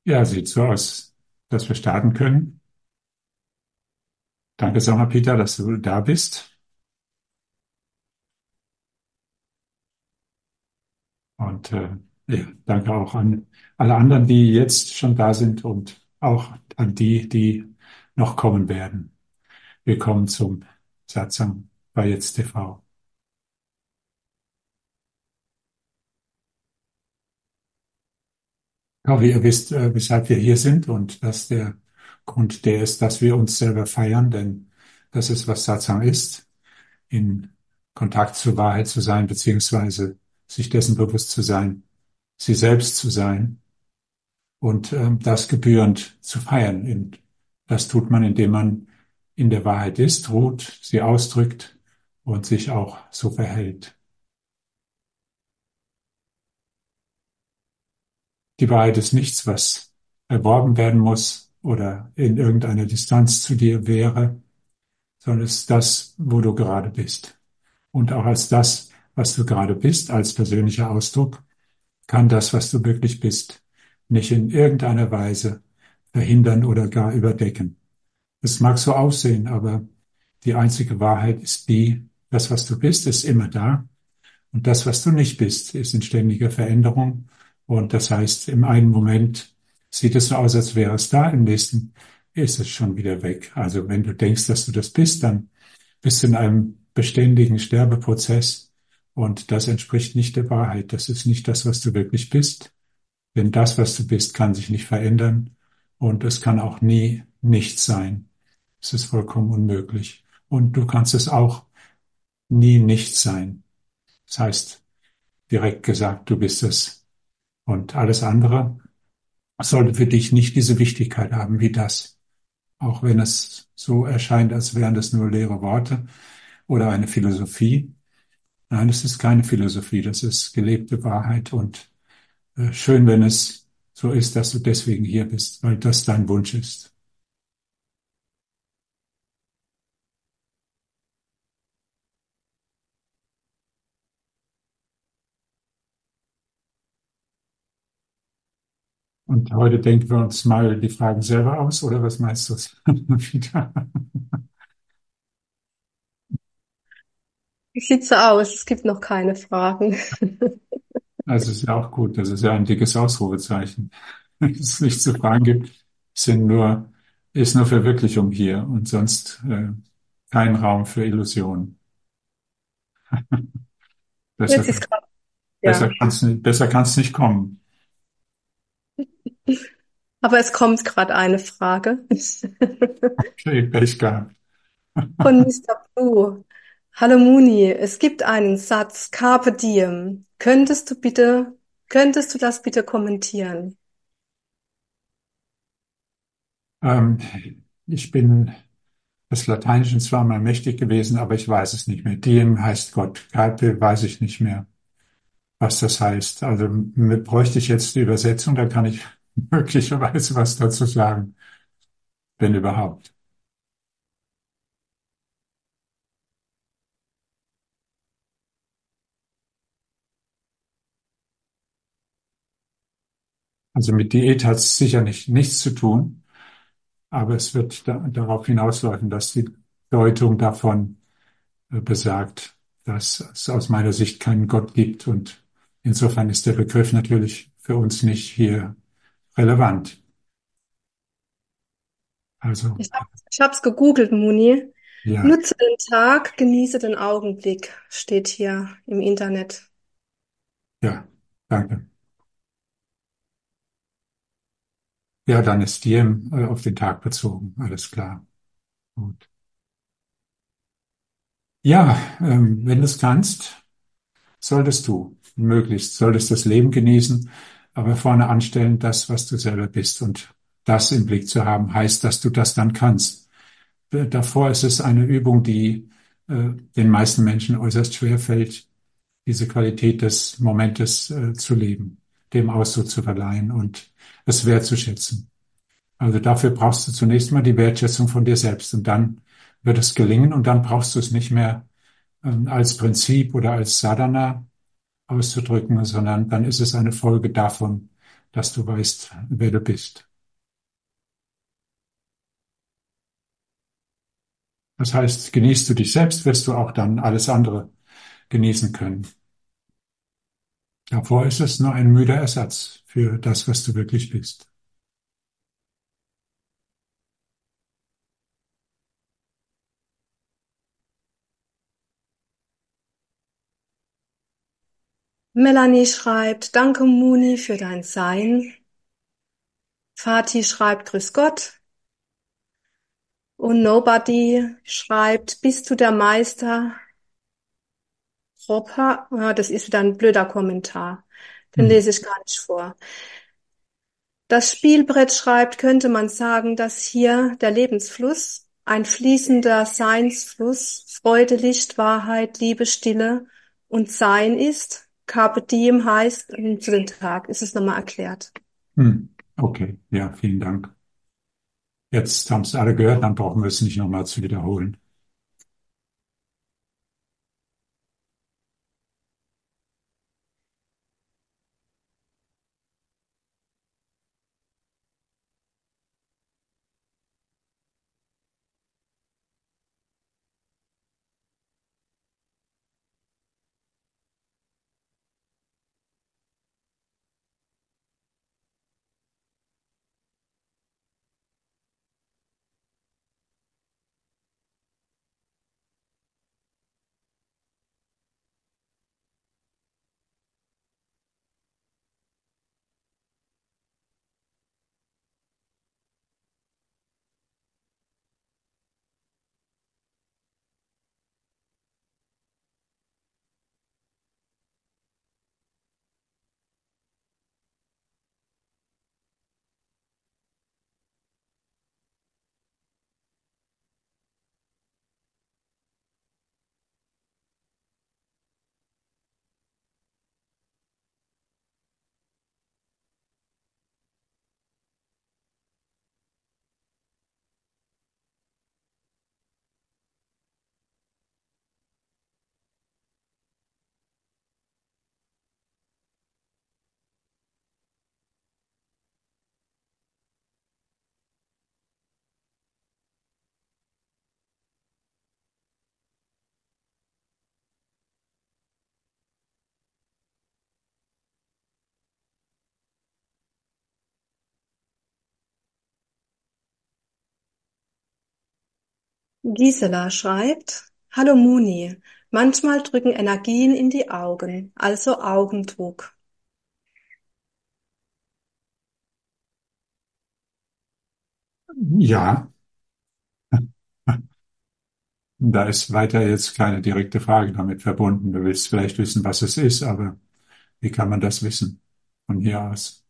Ja, sieht so aus, dass wir starten können. Danke, sag mal, Peter, dass du da bist. Und ja, danke auch an alle anderen, die jetzt schon da sind und auch an die, die noch kommen werden. Willkommen zum Satsang bei Jetzt TV. Ich hoffe, ihr wisst, weshalb wir hier sind und dass der Grund der ist, dass wir uns selber feiern, denn das ist, was Satsang ist, in Kontakt zur Wahrheit zu sein, beziehungsweise sich dessen bewusst zu sein, sie selbst zu sein und das gebührend zu feiern. Und das tut man, indem man in der Wahrheit ist, ruht, sie ausdrückt und sich auch so verhält. Die Wahrheit ist nichts, was erworben werden muss oder in irgendeiner Distanz zu dir wäre, sondern es ist das, wo du gerade bist. Und auch als das, was du gerade bist, als persönlicher Ausdruck, kann das, was du wirklich bist, nicht in irgendeiner Weise verhindern oder gar überdecken. Es mag so aussehen, aber die einzige Wahrheit ist die, das, was du bist, ist immer da. Und das, was du nicht bist, ist in ständiger Veränderung. Und das heißt, im einen Moment sieht es so aus, als wäre es da, im nächsten ist es schon wieder weg. Also wenn du denkst, dass du das bist, dann bist du in einem beständigen Sterbeprozess. Und das entspricht nicht der Wahrheit. Das ist nicht das, was du wirklich bist. Denn das, was du bist, kann sich nicht verändern. Und es kann auch nie nichts sein. Es ist vollkommen unmöglich. Und du kannst es auch nie nicht sein. Das heißt, direkt gesagt, du bist es. Und alles andere sollte für dich nicht diese Wichtigkeit haben wie das. Auch wenn es so erscheint, als wären das nur leere Worte oder eine Philosophie. Nein, es ist keine Philosophie, das ist gelebte Wahrheit. Und schön, wenn es so ist, dass du deswegen hier bist, weil das dein Wunsch ist. Und heute denken wir uns mal die Fragen selber aus, oder was meinst du? Wieder? Sieht so aus, es gibt noch keine Fragen. Also ist ja auch gut, das ist ja ein dickes Ausrufezeichen. Wenn es nicht zu fragen gibt, sind nur, ist nur Verwirklichung hier und sonst kein Raum für Illusionen. Besser, Jetzt ist gerade, besser ja. besser kann's nicht kommen. Aber es kommt gerade eine Frage Okay, Pech gehabt. von Mister Blue. Hallo Muni, es gibt einen Satz, Carpe diem. Könntest du das bitte kommentieren? Ähm, ich bin des Lateinischen zwar mal mächtig gewesen, aber ich weiß es nicht mehr. Diem heißt Gott. Carpe weiß ich nicht mehr, was das heißt. Also bräuchte ich jetzt die Übersetzung, dann kann ich möglicherweise was dazu sagen, wenn überhaupt. Also mit Diät hat es sicher nichts zu tun, aber es wird darauf hinausläufen, dass die Deutung davon besagt, dass es aus meiner Sicht keinen Gott gibt und insofern ist der Begriff natürlich für uns nicht hier relevant. Also Ich hab's gegoogelt, Muni. ja, Nutze den Tag, genieße den Augenblick, steht hier im Internet. ja, danke. Ja, dann ist Diem auf den Tag bezogen, alles klar. Gut. Ja, wenn du es kannst, solltest du, möglichst, solltest das Leben genießen, aber vorne anstellen das, was du selber bist. Und das im Blick zu haben, heißt, dass du das dann kannst. Davor ist es eine Übung, die den meisten Menschen äußerst schwer fällt, diese Qualität des Momentes zu leben, dem Ausdruck zu verleihen und es wertzuschätzen. Also dafür brauchst du zunächst mal die Wertschätzung von dir selbst und dann wird es gelingen und dann brauchst du es nicht mehr als Prinzip oder als Sadhana auszudrücken, sondern dann ist es eine Folge davon, dass du weißt, wer du bist. Das heißt, genießt du dich selbst, wirst du auch dann alles andere genießen können. Davor ist es nur ein müder Ersatz für das, was du wirklich bist. Melanie schreibt, danke Muni für dein Sein. Fatih schreibt, grüß Gott. Und Nobody schreibt, bist du der Meister? Robber? Ja, das ist wieder ein blöder Kommentar. Den Hm. lese ich gar nicht vor. Das Spielbrett schreibt, könnte man sagen, dass hier der Lebensfluss, ein fließender Seinsfluss, Freude, Licht, Wahrheit, Liebe, Stille und Sein ist. Carpe diem heißt, zu den Tag, ist es nochmal erklärt. Hm. Okay, ja, vielen Dank. Jetzt haben es alle gehört, dann brauchen wir es nicht nochmal zu wiederholen. Gisela schreibt, Hallo Muni, manchmal drücken Energien in die Augen, also Augendruck. Ja, da ist weiter jetzt keine direkte Frage damit verbunden. Du willst vielleicht wissen, was es ist, aber wie kann man das wissen von hier aus?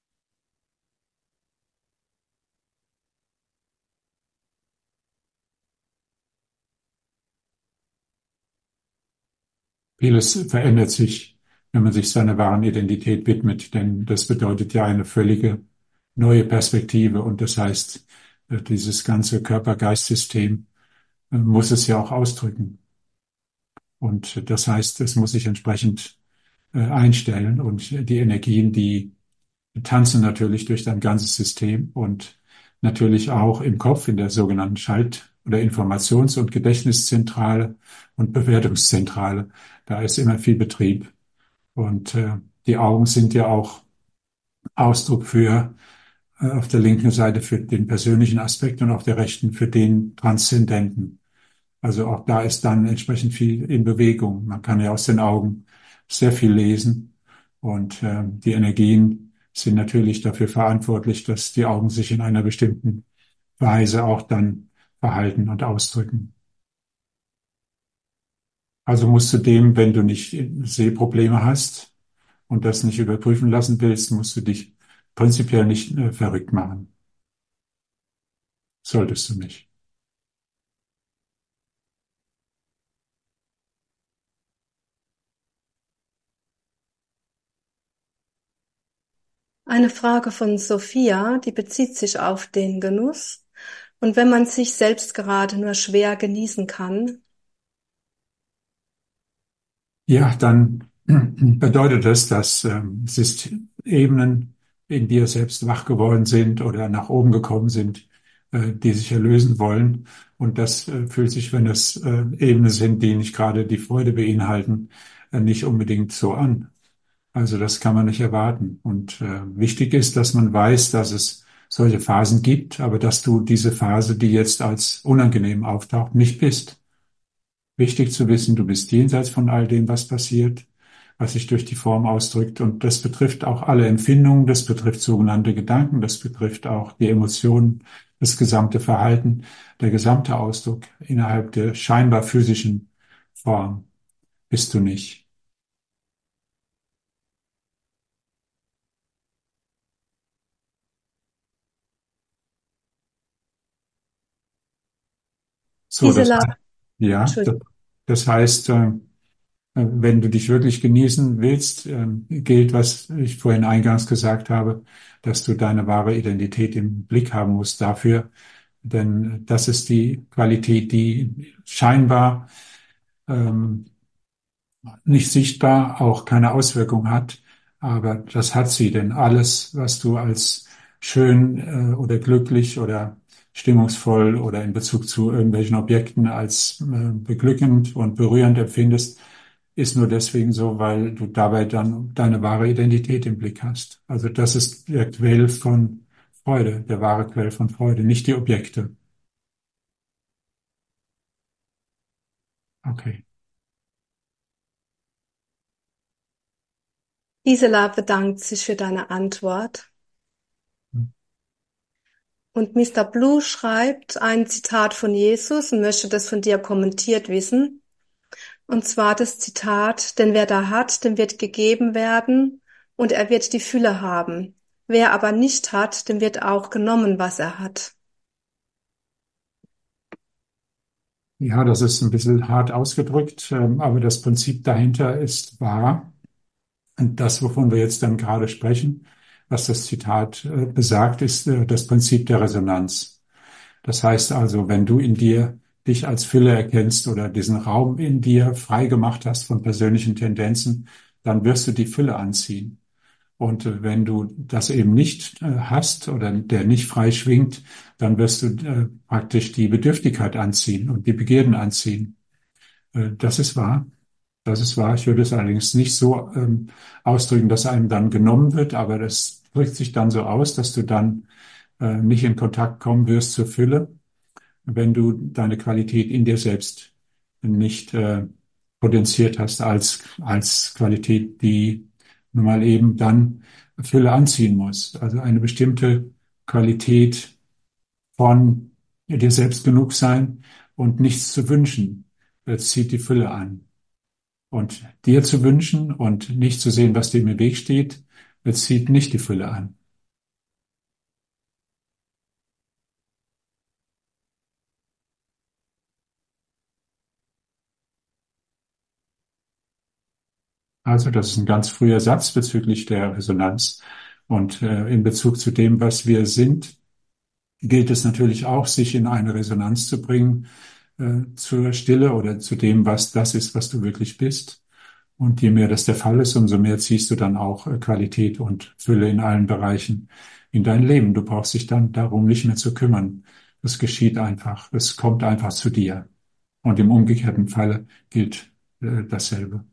Vieles verändert sich, wenn man sich seiner wahren Identität widmet, denn das bedeutet ja eine völlige neue Perspektive und das heißt, dieses ganze Körper-Geist-System muss es ja auch ausdrücken. Und das heißt, es muss sich entsprechend einstellen und die Energien, die tanzen natürlich durch dein ganzes System und natürlich auch im Kopf in der sogenannten Schalt- oder Informations- und Gedächtniszentrale und Bewertungszentrale. Da ist immer viel Betrieb. Und die Augen sind ja auch Ausdruck für auf der linken Seite für den persönlichen Aspekt und auf der rechten für den transzendenten. Also auch da ist dann entsprechend viel in Bewegung. Man kann ja aus den Augen sehr viel lesen und die Energien sind natürlich dafür verantwortlich, dass die Augen sich in einer bestimmten Weise auch dann verhalten und ausdrücken. Also musst du dem, wenn du nicht Sehprobleme hast und das nicht überprüfen lassen willst, musst du dich prinzipiell nicht verrückt machen. Solltest du nicht. Eine Frage von Sophia, die bezieht sich auf den Genuss. Und wenn man sich selbst gerade nur schwer genießen kann, Ja, dann bedeutet das, dass Systemebenen in dir selbst wach geworden sind oder nach oben gekommen sind, die sich erlösen wollen. Und das fühlt sich, wenn es Ebenen sind, die nicht gerade die Freude beinhalten, nicht unbedingt so an. Also das kann man nicht erwarten. Und wichtig ist, dass man weiß, dass es solche Phasen gibt, aber dass du diese Phase, die jetzt als unangenehm auftaucht, nicht bist. Wichtig zu wissen, du bist jenseits von all dem, was passiert, was sich durch die Form ausdrückt. Und das betrifft auch alle Empfindungen, das betrifft sogenannte Gedanken, das betrifft auch die Emotionen, das gesamte Verhalten, der gesamte Ausdruck innerhalb der scheinbar physischen Form bist du nicht. So, das, Gisela, ja, Entschuldigung. das heißt, wenn du dich wirklich genießen willst, gilt, was ich vorhin eingangs gesagt habe, dass du deine wahre Identität im Blick haben musst dafür, denn das ist die Qualität, die scheinbar ähm, nicht sichtbar auch keine Auswirkung hat, aber das hat sie, denn alles, was du als schön oder glücklich oder stimmungsvoll oder in Bezug zu irgendwelchen Objekten als beglückend und berührend empfindest, ist nur deswegen so, weil du dabei dann deine wahre Identität im Blick hast. Also das ist der Quell von Freude, der wahre Quell von Freude, nicht die Objekte. Okay. Gisela bedankt sich für deine Antwort. Und Mister Blue schreibt ein Zitat von Jesus und möchte das von dir kommentiert wissen. Und zwar das Zitat: Denn wer da hat, dem wird gegeben werden, und er wird die Fülle haben. Wer aber nicht hat, dem wird auch genommen, was er hat. Ja, das ist ein bisschen hart ausgedrückt, aber das Prinzip dahinter ist wahr. Und das, wovon wir jetzt dann gerade sprechen, was das Zitat besagt, ist das Prinzip der Resonanz. Das heißt also, wenn du in dir dich als Fülle erkennst oder diesen Raum in dir frei gemacht hast von persönlichen Tendenzen, dann wirst du die Fülle anziehen. Und wenn du das eben nicht hast oder der nicht frei schwingt, dann wirst du praktisch die Bedürftigkeit anziehen und die Begierden anziehen. Das ist wahr. Das ist wahr. Ich würde es allerdings nicht so ausdrücken, dass einem dann genommen wird, aber das drückt sich dann so aus, dass du dann nicht in Kontakt kommen wirst zur Fülle, wenn du deine Qualität in dir selbst nicht potenziert hast als Qualität, die nun mal eben dann Fülle anziehen muss. Also eine bestimmte Qualität von dir selbst genug sein und nichts zu wünschen, zieht die Fülle an. Und dir zu wünschen und nicht zu sehen, was dir im Weg steht, zieht nicht die Fülle an. Also das ist ein ganz früher Satz bezüglich der Resonanz. Und in Bezug zu dem, was wir sind, gilt es natürlich auch, sich in eine Resonanz zu bringen zur Stille oder zu dem, was das ist, was du wirklich bist. Und je mehr das der Fall ist, umso mehr ziehst du dann auch Qualität und Fülle in allen Bereichen in dein Leben. Du brauchst dich dann darum nicht mehr zu kümmern. Das geschieht einfach. Es kommt einfach zu dir. Und im umgekehrten Falle gilt dasselbe.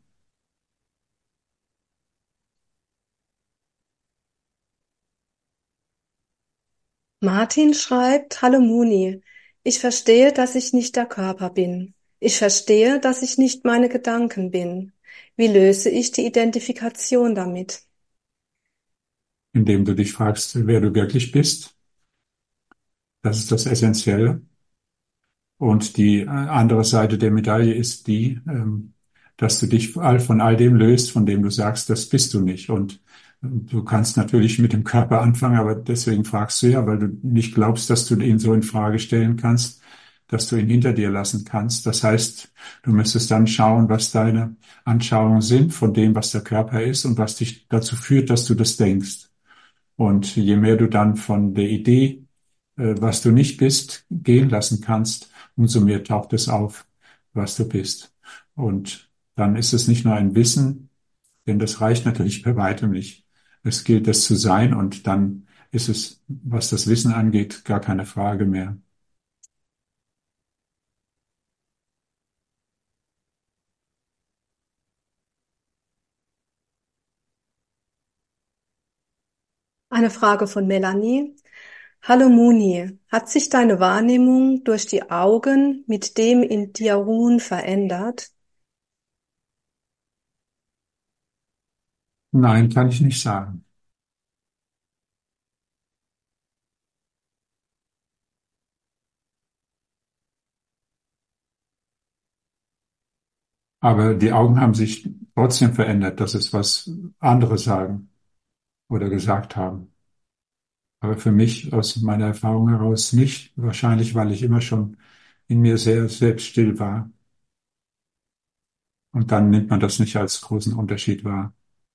Martin schreibt: Hallo Muni, ich verstehe, dass ich nicht der Körper bin. Ich verstehe, dass ich nicht meine Gedanken bin. Wie löse ich die Identifikation damit? Indem du dich fragst, wer du wirklich bist. Das ist das Essentielle. Und die andere Seite der Medaille ist die, dass du dich von all dem löst, von dem du sagst, das bist du nicht. Und du kannst natürlich mit dem Körper anfangen, aber deswegen fragst du ja, weil du nicht glaubst, dass du ihn so in Frage stellen kannst, dass du ihn hinter dir lassen kannst. Das heißt, du müsstest dann schauen, was deine Anschauungen sind von dem, was der Körper ist und was dich dazu führt, dass du das denkst. Und je mehr du dann von der Idee, was du nicht bist, gehen lassen kannst, umso mehr taucht es auf, was du bist. Und dann ist es nicht nur ein Wissen, denn das reicht natürlich bei weitem nicht. Es gilt es zu sein und dann ist es, was das Wissen angeht, gar keine Frage mehr. Eine Frage von Melanie. Hallo Muni, hat sich deine Wahrnehmung durch die Augen mit dem in dir Ruhen verändert? Nein, kann ich nicht sagen. Aber die Augen haben sich trotzdem verändert. Das ist, was andere sagen oder gesagt haben. Aber für mich aus meiner Erfahrung heraus nicht. Wahrscheinlich, weil ich immer schon in mir sehr selbst still war. Und dann nimmt man das nicht als großen Unterschied wahr.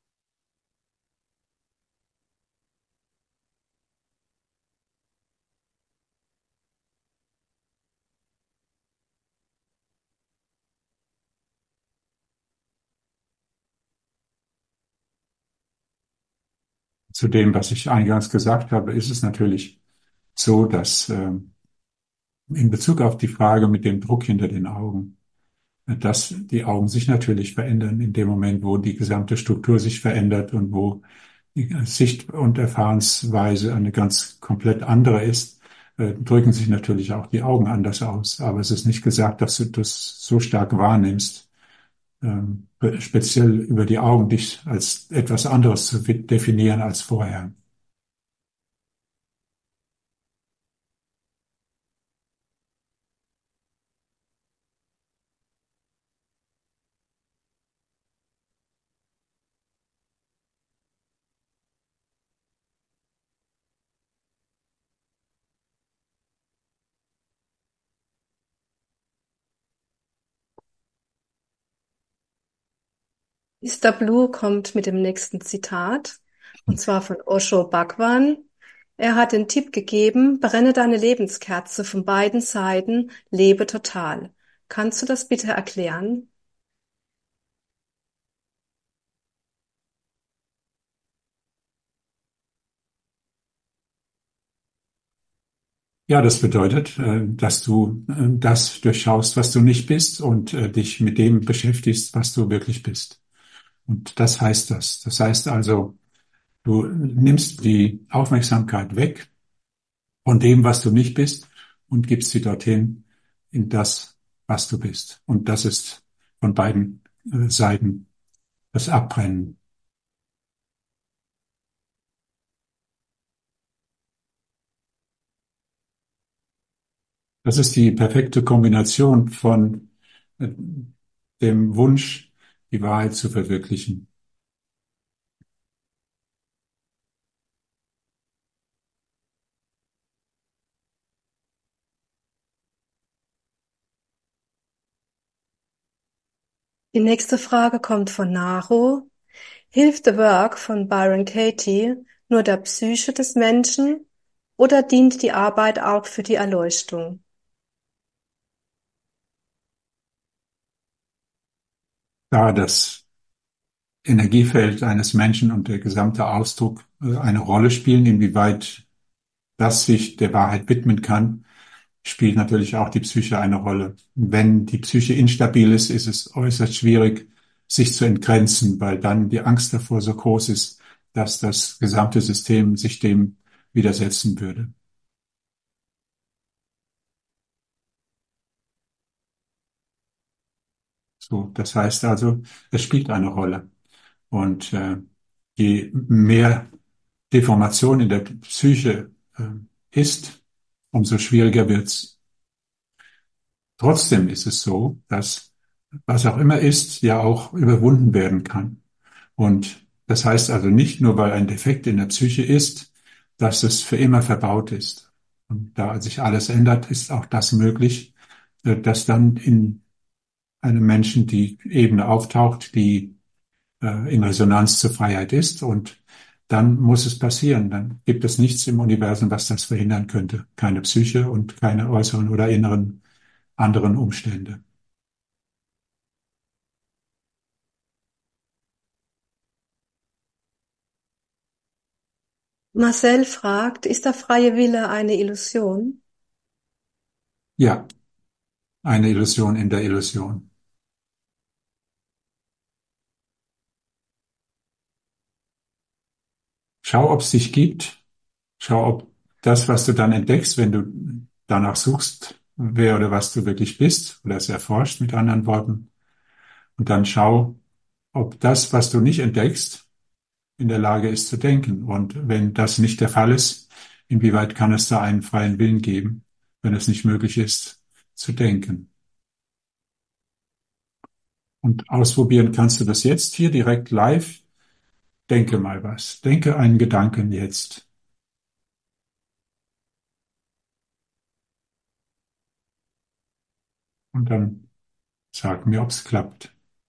Zu dem, was ich eingangs gesagt habe, ist es natürlich so, dass in Bezug auf die Frage mit dem Druck hinter den Augen, dass die Augen sich natürlich verändern in dem Moment, wo die gesamte Struktur sich verändert und wo die Sicht- und Erfahrensweise eine ganz komplett andere ist, drücken sich natürlich auch die Augen anders aus. Aber es ist nicht gesagt, dass du das so stark wahrnimmst, speziell über die Augen dich als etwas anderes zu definieren als vorher. Mr. Blue kommt mit dem nächsten Zitat, und zwar von Osho Bhagwan. Er hat den Tipp gegeben, brenne deine Lebenskerze von beiden Seiten, lebe total. Kannst du das bitte erklären? Ja, das bedeutet, dass du das durchschaust, was du nicht bist und dich mit dem beschäftigst, was du wirklich bist. Und das heißt das. Das heißt also, du nimmst die Aufmerksamkeit weg von dem, was du nicht bist und gibst sie dorthin in das, was du bist. Und das ist von beiden Seiten das Abbrennen. Das ist die perfekte Kombination von äh, dem Wunsch, die Wahrheit zu verwirklichen. Die nächste Frage kommt von Naro. Hilft The Work von Byron Katie nur der Psyche des Menschen oder dient die Arbeit auch für die Erleuchtung? Da das Energiefeld eines Menschen und der gesamte Ausdruck eine Rolle spielen, inwieweit das sich der Wahrheit widmen kann, spielt natürlich auch die Psyche eine Rolle. Wenn die Psyche instabil ist, ist es äußerst schwierig, sich zu entgrenzen, weil dann die Angst davor so groß ist, dass das gesamte System sich dem widersetzen würde. So, das heißt also, es spielt eine Rolle. Und je mehr Deformation in der Psyche ist, umso schwieriger wird's. Trotzdem ist es so, dass was auch immer ist, ja auch überwunden werden kann. Und das heißt also nicht nur, weil ein Defekt in der Psyche ist, dass es für immer verbaut ist. Und da sich alles ändert, ist auch das möglich, dass dann in einem Menschen die Ebene auftaucht, die in Resonanz zur Freiheit ist. Und dann muss es passieren. Dann gibt es nichts im Universum, was das verhindern könnte. Keine Psyche und keine äußeren oder inneren anderen Umstände. Marcel fragt, ist der freie Wille eine Illusion? Ja, eine Illusion in der Illusion. Schau, ob es dich gibt. Schau, ob das, was du dann entdeckst, wenn du danach suchst, wer oder was du wirklich bist, oder es erforscht mit anderen Worten. Und dann schau, ob das, was du nicht entdeckst, in der Lage ist zu denken. Und wenn das nicht der Fall ist, inwieweit kann es da einen freien Willen geben, wenn es nicht möglich ist, zu denken? Und ausprobieren kannst du das jetzt hier direkt live. Denke mal was. Denke einen Gedanken jetzt. Und dann sag mir, ob es klappt.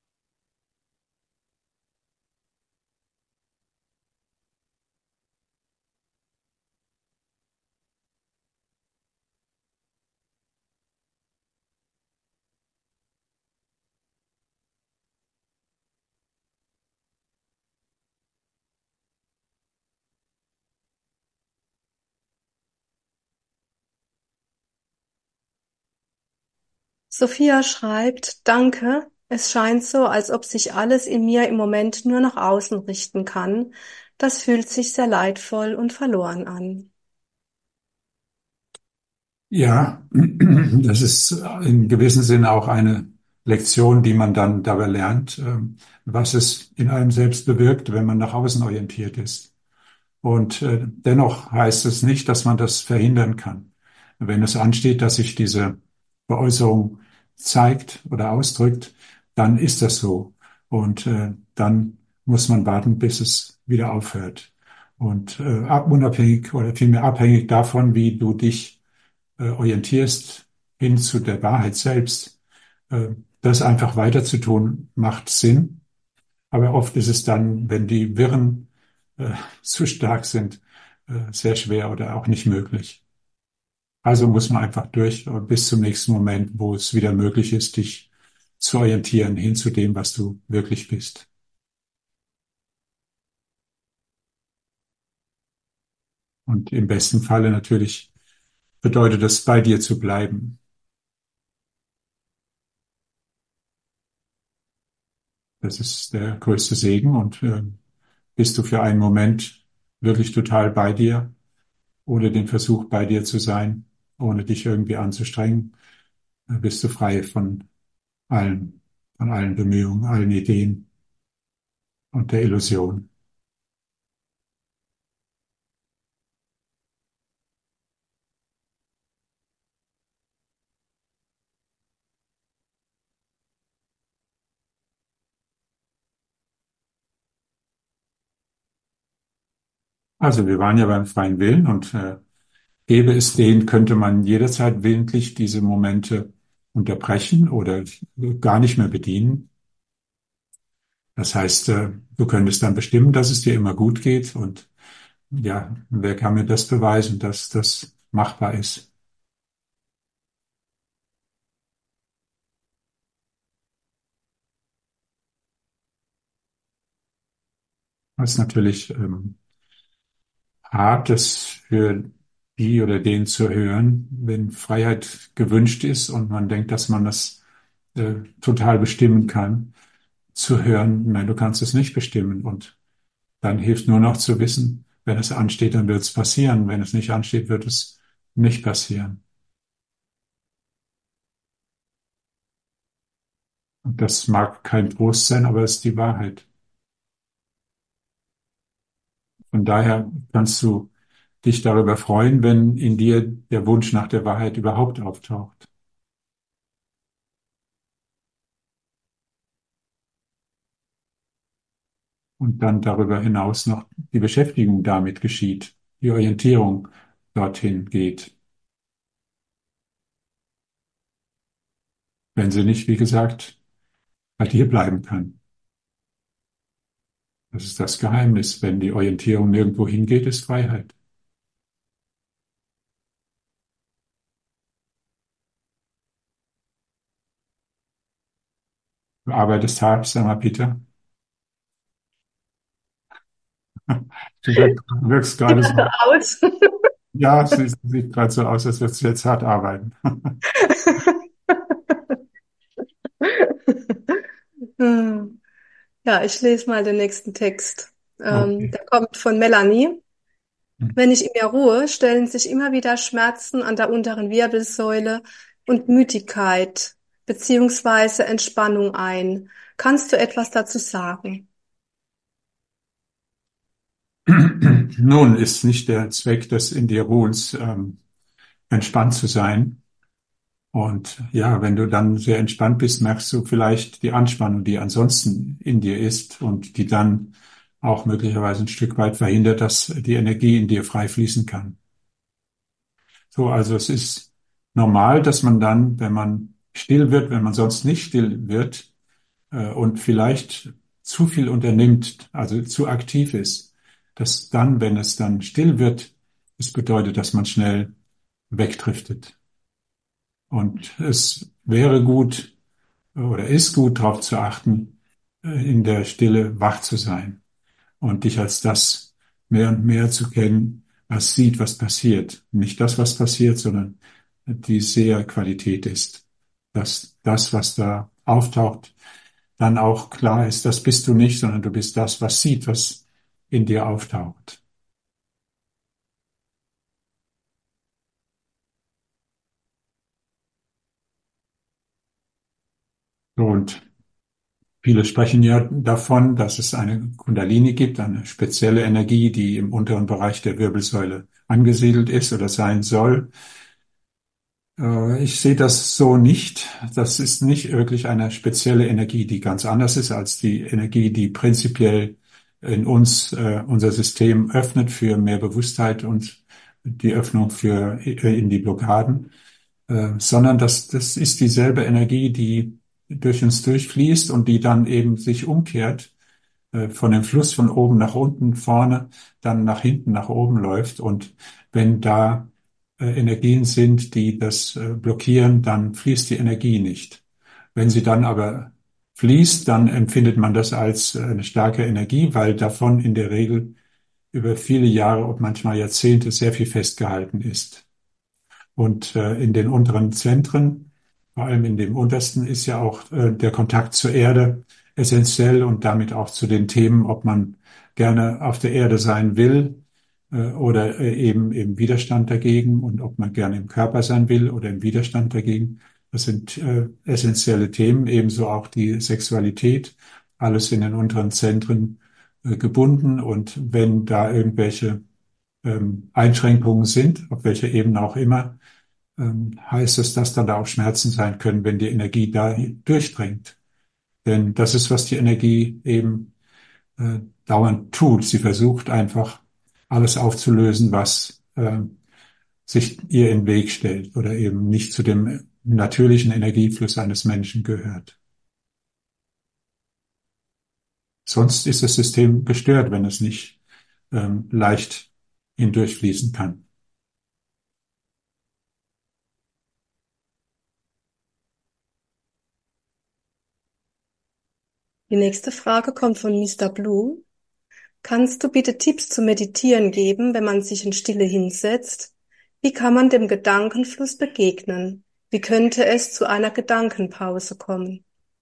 Sophia schreibt, danke. Es scheint so, als ob sich alles in mir im Moment nur nach außen richten kann. Das fühlt sich sehr leidvoll und verloren an. Ja, das ist in gewissem Sinne auch eine Lektion, die man dann dabei lernt, was es in einem selbst bewirkt, wenn man nach außen orientiert ist. Und dennoch heißt es nicht, dass man das verhindern kann. Wenn es ansteht, dass sich diese Veräußerung zeigt oder ausdrückt, dann ist das so. Und dann muss man warten, bis es wieder aufhört. Und unabhängig oder vielmehr abhängig davon, wie du dich orientierst hin zu der Wahrheit selbst, äh, das einfach weiter zu tun, macht Sinn. Aber oft ist es dann, wenn die Wirren zu stark sind, sehr schwer oder auch nicht möglich. Also muss man einfach durch bis zum nächsten Moment, wo es wieder möglich ist, dich zu orientieren hin zu dem, was du wirklich bist. Und im besten Falle natürlich bedeutet das, bei dir zu bleiben. Das ist der größte Segen. Und bist du für einen Moment wirklich total bei dir, ohne den Versuch bei dir zu sein, ohne dich irgendwie anzustrengen, bist du frei allem, von allen Bemühungen, allen Ideen und der Illusion. Also wir waren ja beim freien Willen und gäbe es den, könnte man jederzeit willentlich diese Momente unterbrechen oder gar nicht mehr bedienen. Das heißt, du könntest dann bestimmen, dass es dir immer gut geht und ja, wer kann mir das beweisen, dass das machbar ist? Das ist natürlich hart, das für die oder den zu hören, wenn Freiheit gewünscht ist und man denkt, dass man das total bestimmen kann, zu hören, nein, du kannst es nicht bestimmen. Und dann hilft nur noch zu wissen, wenn es ansteht, dann wird es passieren. Wenn es nicht ansteht, wird es nicht passieren. Und das mag kein Trost sein, aber es ist die Wahrheit. Von daher kannst du dich darüber freuen, wenn in dir der Wunsch nach der Wahrheit überhaupt auftaucht. Und dann darüber hinaus noch die Beschäftigung damit geschieht, die Orientierung dorthin geht. Wenn sie nicht, wie gesagt, bei dir bleiben kann. Das ist das Geheimnis. Wenn die Orientierung nirgendwo hingeht, ist Freiheit. Du arbeitest hart, sag mal, Peter. Du wirkst Sieht gerade das so so. aus? Ja, es sieht gerade so aus, als würdest du jetzt hart arbeiten. Hm. Ja, ich lese mal den nächsten Text. Okay. Der kommt von Melanie. Wenn ich in mir ruhe, stellen sich immer wieder Schmerzen an der unteren Wirbelsäule und Müdigkeit beziehungsweise Entspannung ein. Kannst du etwas dazu sagen? Nun ist nicht der Zweck des in dir Ruhens, entspannt zu sein. Und ja, wenn du dann sehr entspannt bist, merkst du vielleicht die Anspannung, die ansonsten in dir ist und die dann auch möglicherweise ein Stück weit verhindert, dass die Energie in dir frei fließen kann. So, also es ist normal, dass man dann, wenn man still wird, wenn man sonst nicht still wird, und vielleicht zu viel unternimmt, also zu aktiv ist, dass dann, wenn es dann still wird, es bedeutet, dass man schnell wegdriftet. Und es wäre gut oder ist gut darauf zu achten, in der Stille wach zu sein und dich als das mehr und mehr zu kennen, was sieht, was passiert. Nicht das, was passiert, sondern die Seherqualität ist, dass das, was da auftaucht, dann auch klar ist, das bist du nicht, sondern du bist das, was sieht, was in dir auftaucht. Und viele sprechen ja davon, dass es eine Kundalini gibt, eine spezielle Energie, die im unteren Bereich der Wirbelsäule angesiedelt ist oder sein soll. Ich sehe das so nicht. Das ist nicht wirklich eine spezielle Energie, die ganz anders ist als die Energie, die prinzipiell in uns unser System öffnet für mehr Bewusstheit und die Öffnung für in die Blockaden, sondern das ist dieselbe Energie, die durch uns durchfließt und die dann eben sich umkehrt von dem Fluss von oben nach unten, vorne, dann nach hinten, nach oben läuft. Und wenn da Energien sind, die das blockieren, dann fließt die Energie nicht. Wenn sie dann aber fließt, dann empfindet man das als eine starke Energie, weil davon in der Regel über viele Jahre und manchmal Jahrzehnte sehr viel festgehalten ist. Und in den unteren Zentren, vor allem in dem untersten, ist ja auch der Kontakt zur Erde essentiell und damit auch zu den Themen, ob man gerne auf der Erde sein will oder eben im Widerstand dagegen und ob man gerne im Körper sein will oder im Widerstand dagegen. Das sind essentielle Themen, ebenso auch die Sexualität, alles in den unteren Zentren gebunden. Und wenn da irgendwelche Einschränkungen sind, auf welcher Ebene auch immer, heißt es, dass dann da auch Schmerzen sein können, wenn die Energie da durchdringt. Denn das ist, was die Energie eben dauernd tut. Sie versucht einfach alles aufzulösen, was sich ihr in den Weg stellt oder eben nicht zu dem natürlichen Energiefluss eines Menschen gehört. Sonst ist das System gestört, wenn es nicht leicht hindurchfließen kann. Die nächste Frage kommt von Mister Blue. Kannst du bitte Tipps zum Meditieren geben, wenn man sich in Stille hinsetzt? Wie kann man dem Gedankenfluss begegnen? Wie könnte es zu einer Gedankenpause kommen?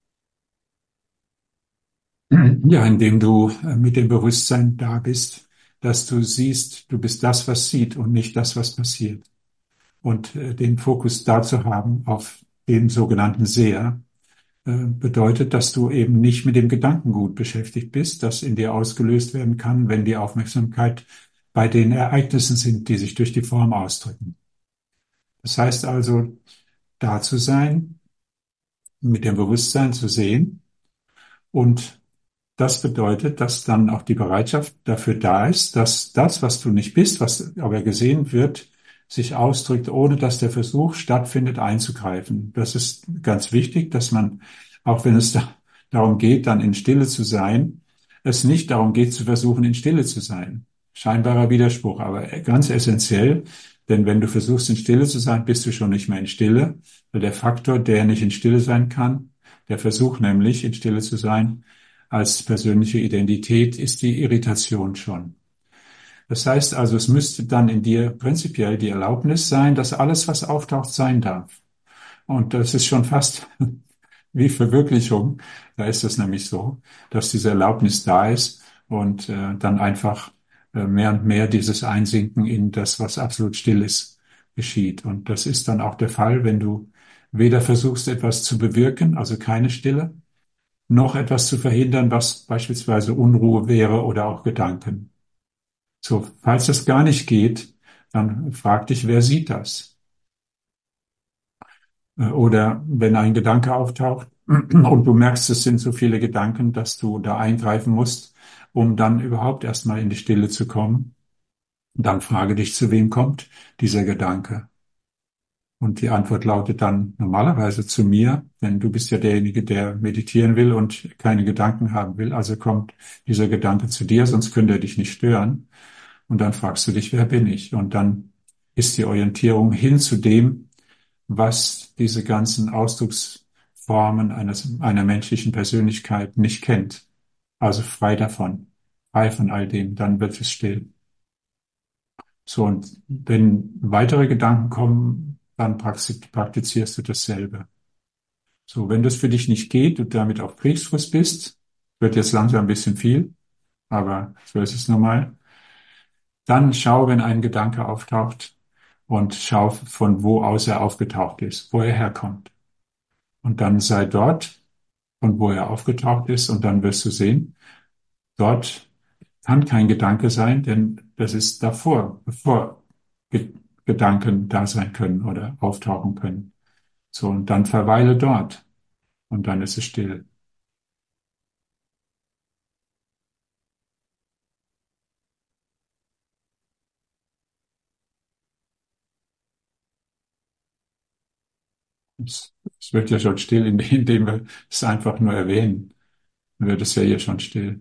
Ja, indem du mit dem Bewusstsein da bist, dass du siehst, du bist das, was sieht und nicht das, was passiert. Und den Fokus da zu haben auf den sogenannten Seher, bedeutet, dass du eben nicht mit dem Gedankengut beschäftigt bist, das in dir ausgelöst werden kann, wenn die Aufmerksamkeit bei den Ereignissen sind, die sich durch die Form ausdrücken. Das heißt also, da zu sein, mit dem Bewusstsein zu sehen und das bedeutet, dass dann auch die Bereitschaft dafür da ist, dass das, was du nicht bist, was aber gesehen wird, sich ausdrückt, ohne dass der Versuch stattfindet, einzugreifen. Das ist ganz wichtig, dass man, auch wenn es darum geht, dann in Stille zu sein, es nicht darum geht, zu versuchen, in Stille zu sein. Scheinbarer Widerspruch, aber ganz essentiell, denn wenn du versuchst, in Stille zu sein, bist du schon nicht mehr in Stille, weil der Faktor, der nicht in Stille sein kann, der Versuch nämlich, in Stille zu sein, als persönliche Identität ist die Irritation schon. Das heißt also, es müsste dann in dir prinzipiell die Erlaubnis sein, dass alles, was auftaucht, sein darf. Und das ist schon fast wie Verwirklichung. Da ist es nämlich so, dass diese Erlaubnis da ist und dann einfach mehr und mehr dieses Einsinken in das, was absolut still ist, geschieht. Und das ist dann auch der Fall, wenn du weder versuchst, etwas zu bewirken, also keine Stille, noch etwas zu verhindern, was beispielsweise Unruhe wäre oder auch Gedanken. So, falls das gar nicht geht, dann frag dich, wer sieht das? Oder wenn ein Gedanke auftaucht und du merkst, es sind so viele Gedanken, dass du da eingreifen musst, um dann überhaupt erstmal in die Stille zu kommen, dann frage dich, zu wem kommt dieser Gedanke? Und die Antwort lautet dann normalerweise zu mir, denn du bist ja derjenige, der meditieren will und keine Gedanken haben will. Also kommt dieser Gedanke zu dir, sonst könnte er dich nicht stören. Und dann fragst du dich, wer bin ich? Und dann ist die Orientierung hin zu dem, was diese ganzen Ausdrucksformen einer menschlichen Persönlichkeit nicht kennt. Also frei davon, frei von all dem, dann wird es still. So, und wenn weitere Gedanken kommen, dann praktizierst du dasselbe. So, wenn das für dich nicht geht und damit auf Kriegsfuß bist, wird jetzt langsam ein bisschen viel, aber so ist es nun mal, dann schau, wenn ein Gedanke auftaucht und schau, von wo aus er aufgetaucht ist, wo er herkommt. Und dann sei dort, von wo er aufgetaucht ist, und dann wirst du sehen, dort kann kein Gedanke sein, denn das ist davor, bevor Ge Gedanken da sein können oder auftauchen können. So, und dann verweile dort und dann ist es still. Es wird ja schon still, indem wir es einfach nur erwähnen. Dann wird es ja hier schon still.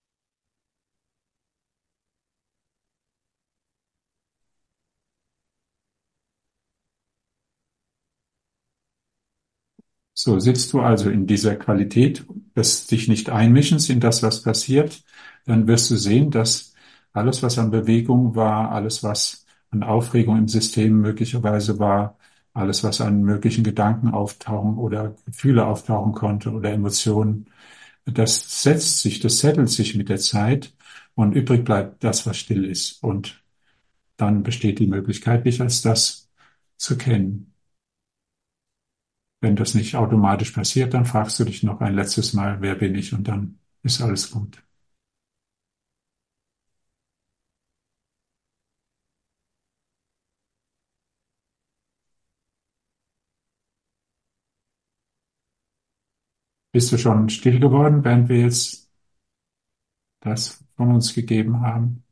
So sitzt du also in dieser Qualität des dich nicht einmischens in das, was passiert, dann wirst du sehen, dass alles, was an Bewegung war, alles, was an Aufregung im System möglicherweise war, alles, was an möglichen Gedanken auftauchen oder Gefühle auftauchen konnte oder Emotionen, das setzt sich, das settelt sich mit der Zeit und übrig bleibt das, was still ist. Und dann besteht die Möglichkeit, dich als das zu kennen. Wenn das nicht automatisch passiert, dann fragst du dich noch ein letztes Mal, wer bin ich? Und dann ist alles gut. Bist du schon still geworden, während wir jetzt das von uns gegeben haben?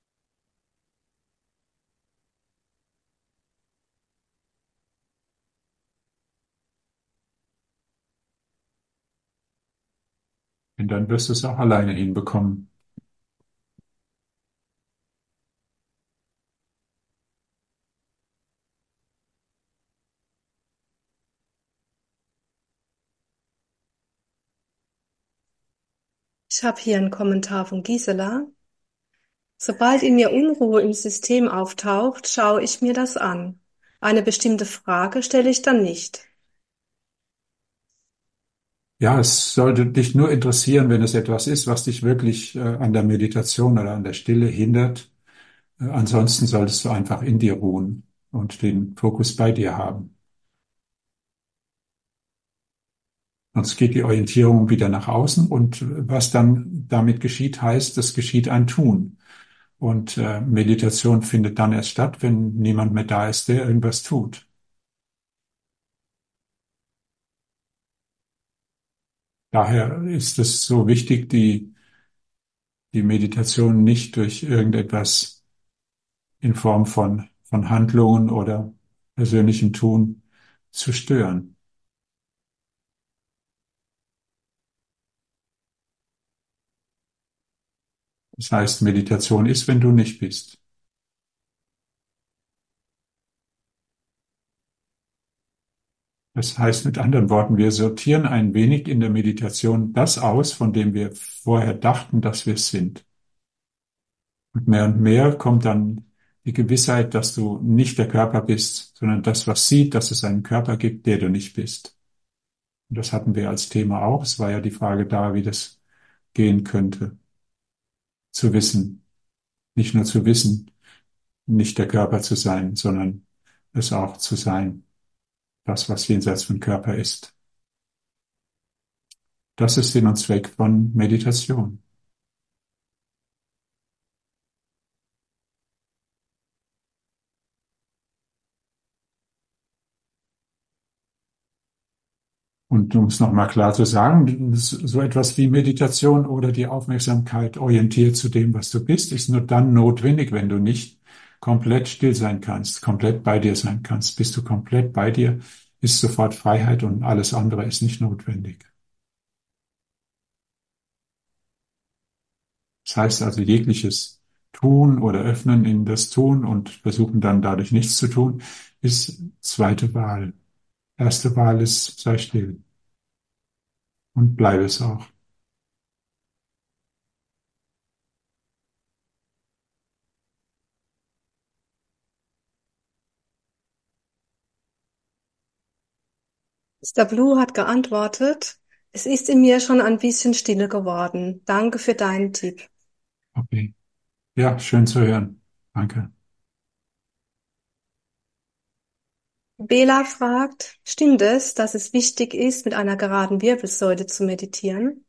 Und dann wirst du es auch alleine hinbekommen. Ich habe hier einen Kommentar von Gisela. Sobald in mir Unruhe im System auftaucht, schaue ich mir das an. Eine bestimmte Frage stelle ich dann nicht. Ja, es sollte dich nur interessieren, wenn es etwas ist, was dich wirklich an der Meditation oder an der Stille hindert. Ansonsten solltest du einfach in dir ruhen und den Fokus bei dir haben. Sonst geht die Orientierung wieder nach außen und was dann damit geschieht, heißt, es geschieht ein Tun. Und Meditation findet dann erst statt, wenn niemand mehr da ist, der irgendwas tut. Daher ist es so wichtig, die Meditation nicht durch irgendetwas in Form von Handlungen oder persönlichem Tun zu stören. Das heißt, Meditation ist, wenn du nicht bist. Das heißt mit anderen Worten, wir sortieren ein wenig in der Meditation das aus, von dem wir vorher dachten, dass wir es sind. Und mehr kommt dann die Gewissheit, dass du nicht der Körper bist, sondern das, was sieht, dass es einen Körper gibt, der du nicht bist. Und das hatten wir als Thema auch. Es war ja die Frage da, wie das gehen könnte. Zu wissen, nicht nur zu wissen, nicht der Körper zu sein, sondern es auch zu sein, das, was jenseits von Körper ist. Das ist Sinn und Zweck von Meditation. Und um es nochmal klar zu sagen, so etwas wie Meditation oder die Aufmerksamkeit orientiert zu dem, was du bist, ist nur dann notwendig, wenn du nicht komplett still sein kannst, komplett bei dir sein kannst. Bist du komplett bei dir, ist sofort Freiheit und alles andere ist nicht notwendig. Das heißt also jegliches Tun oder Öffnen in das Tun und versuchen dann dadurch nichts zu tun, ist zweite Wahl. Erste Wahl ist, sei still und bleibe es auch. Mr. Blue hat geantwortet, es ist in mir schon ein bisschen stille geworden. Danke für deinen Tipp. Okay. Ja, schön zu hören. Danke. Bela fragt, stimmt es, dass es wichtig ist, mit einer geraden Wirbelsäule zu meditieren?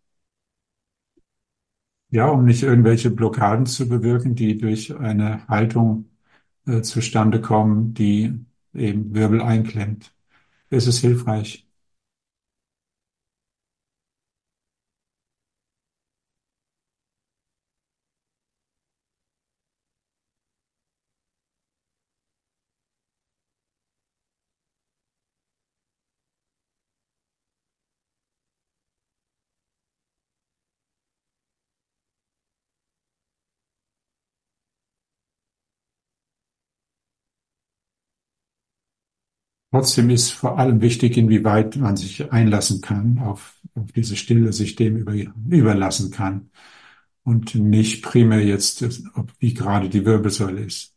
Ja, um nicht irgendwelche Blockaden zu bewirken, die durch eine Haltung zustande kommen, die eben Wirbel einklemmt. Es ist hilfreich. Trotzdem ist vor allem wichtig, inwieweit man sich einlassen kann auf diese Stille, sich dem überlassen kann und nicht primär jetzt, wie gerade die Wirbelsäule ist.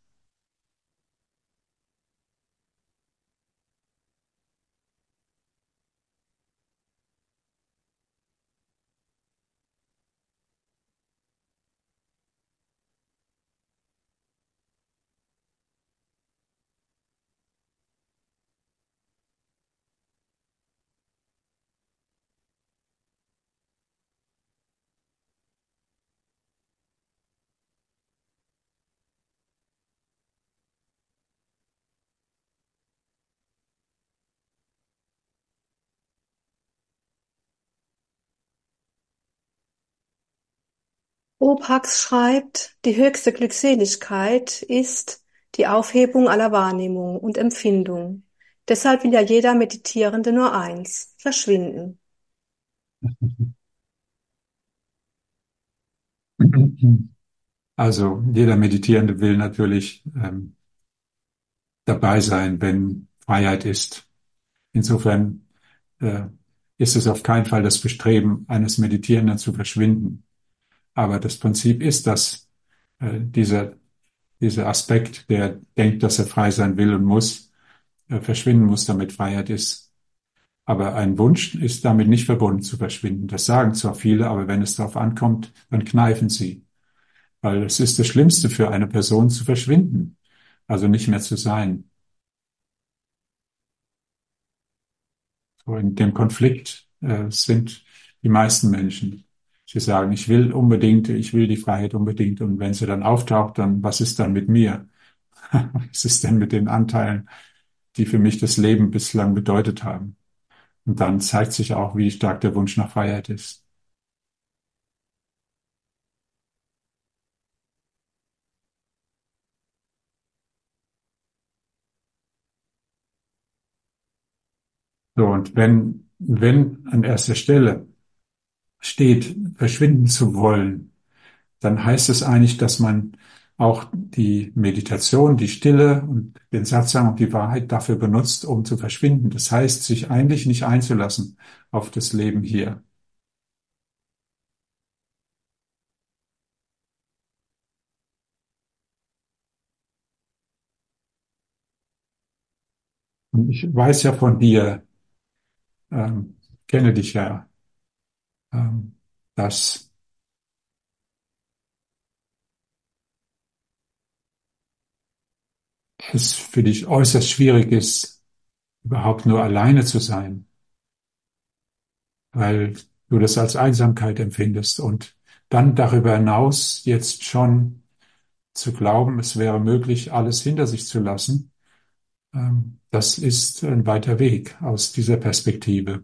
Opax schreibt, die höchste Glückseligkeit ist die Aufhebung aller Wahrnehmung und Empfindung. Deshalb will ja jeder Meditierende nur eins, verschwinden. Also jeder Meditierende will natürlich dabei sein, wenn Freiheit ist. Insofern äh, ist es auf keinen Fall das Bestreben eines Meditierenden zu verschwinden. Aber das Prinzip ist, dass dieser Aspekt, der denkt, dass er frei sein will und muss, verschwinden muss, damit Freiheit ist. Aber ein Wunsch ist damit nicht verbunden zu verschwinden. Das sagen zwar viele, aber wenn es darauf ankommt, dann kneifen sie. Weil es ist das Schlimmste für eine Person zu verschwinden, also nicht mehr zu sein. So in dem Konflikt sind die meisten Menschen. Sie sagen, ich will unbedingt, ich will die Freiheit unbedingt. Und wenn sie dann auftaucht, dann was ist dann mit mir? Was ist denn mit den Anteilen, die für mich das Leben bislang bedeutet haben? Und dann zeigt sich auch, wie stark der Wunsch nach Freiheit ist. So, und wenn an erster Stelle steht, verschwinden zu wollen, dann heißt es eigentlich, dass man auch die Meditation, die Stille und den Satsang und die Wahrheit dafür benutzt, um zu verschwinden. Das heißt, sich eigentlich nicht einzulassen auf das Leben hier. Und ich weiß ja von dir, ähm, kenne dich ja, ähm, dass es für dich äußerst schwierig ist, überhaupt nur alleine zu sein, weil du das als Einsamkeit empfindest und dann darüber hinaus jetzt schon zu glauben, es wäre möglich, alles hinter sich zu lassen, das ist ein weiter Weg aus dieser Perspektive.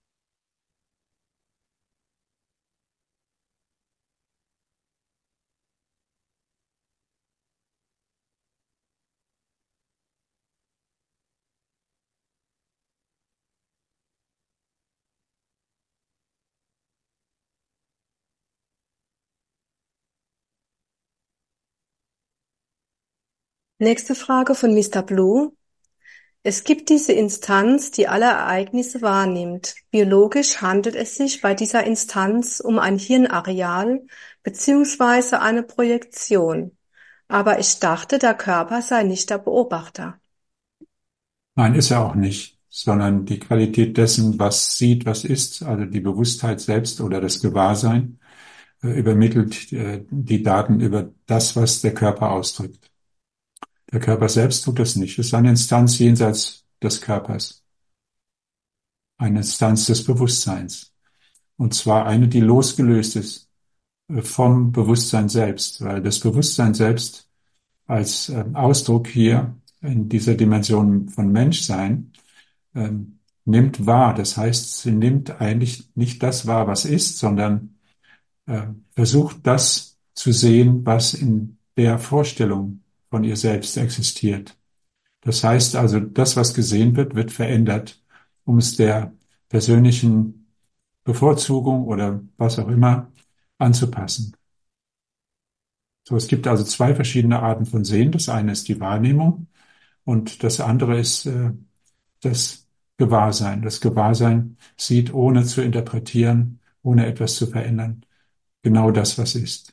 Nächste Frage von Mr. Blue. Es gibt diese Instanz, die alle Ereignisse wahrnimmt. Biologisch handelt es sich bei dieser Instanz um ein Hirnareal beziehungsweise eine Projektion. Aber ich dachte, der Körper sei nicht der Beobachter. Nein, ist er auch nicht, sondern die Qualität dessen, was sieht, was ist, also die Bewusstheit selbst oder das Gewahrsein, übermittelt die Daten über das, was der Körper ausdrückt. Der Körper selbst tut das nicht. Es ist eine Instanz jenseits des Körpers, eine Instanz des Bewusstseins. Und zwar eine, die losgelöst ist vom Bewusstsein selbst, weil das Bewusstsein selbst als Ausdruck hier in dieser Dimension von Menschsein nimmt wahr. Das heißt, sie nimmt eigentlich nicht das wahr, was ist, sondern versucht das zu sehen, was in der Vorstellung von ihr selbst existiert. Das heißt also, das, was gesehen wird, wird verändert, um es der persönlichen Bevorzugung oder was auch immer anzupassen. So, es gibt also zwei verschiedene Arten von Sehen. Das eine ist die Wahrnehmung und das andere ist das Gewahrsein. Das Gewahrsein sieht, ohne zu interpretieren, ohne etwas zu verändern, genau das, was ist.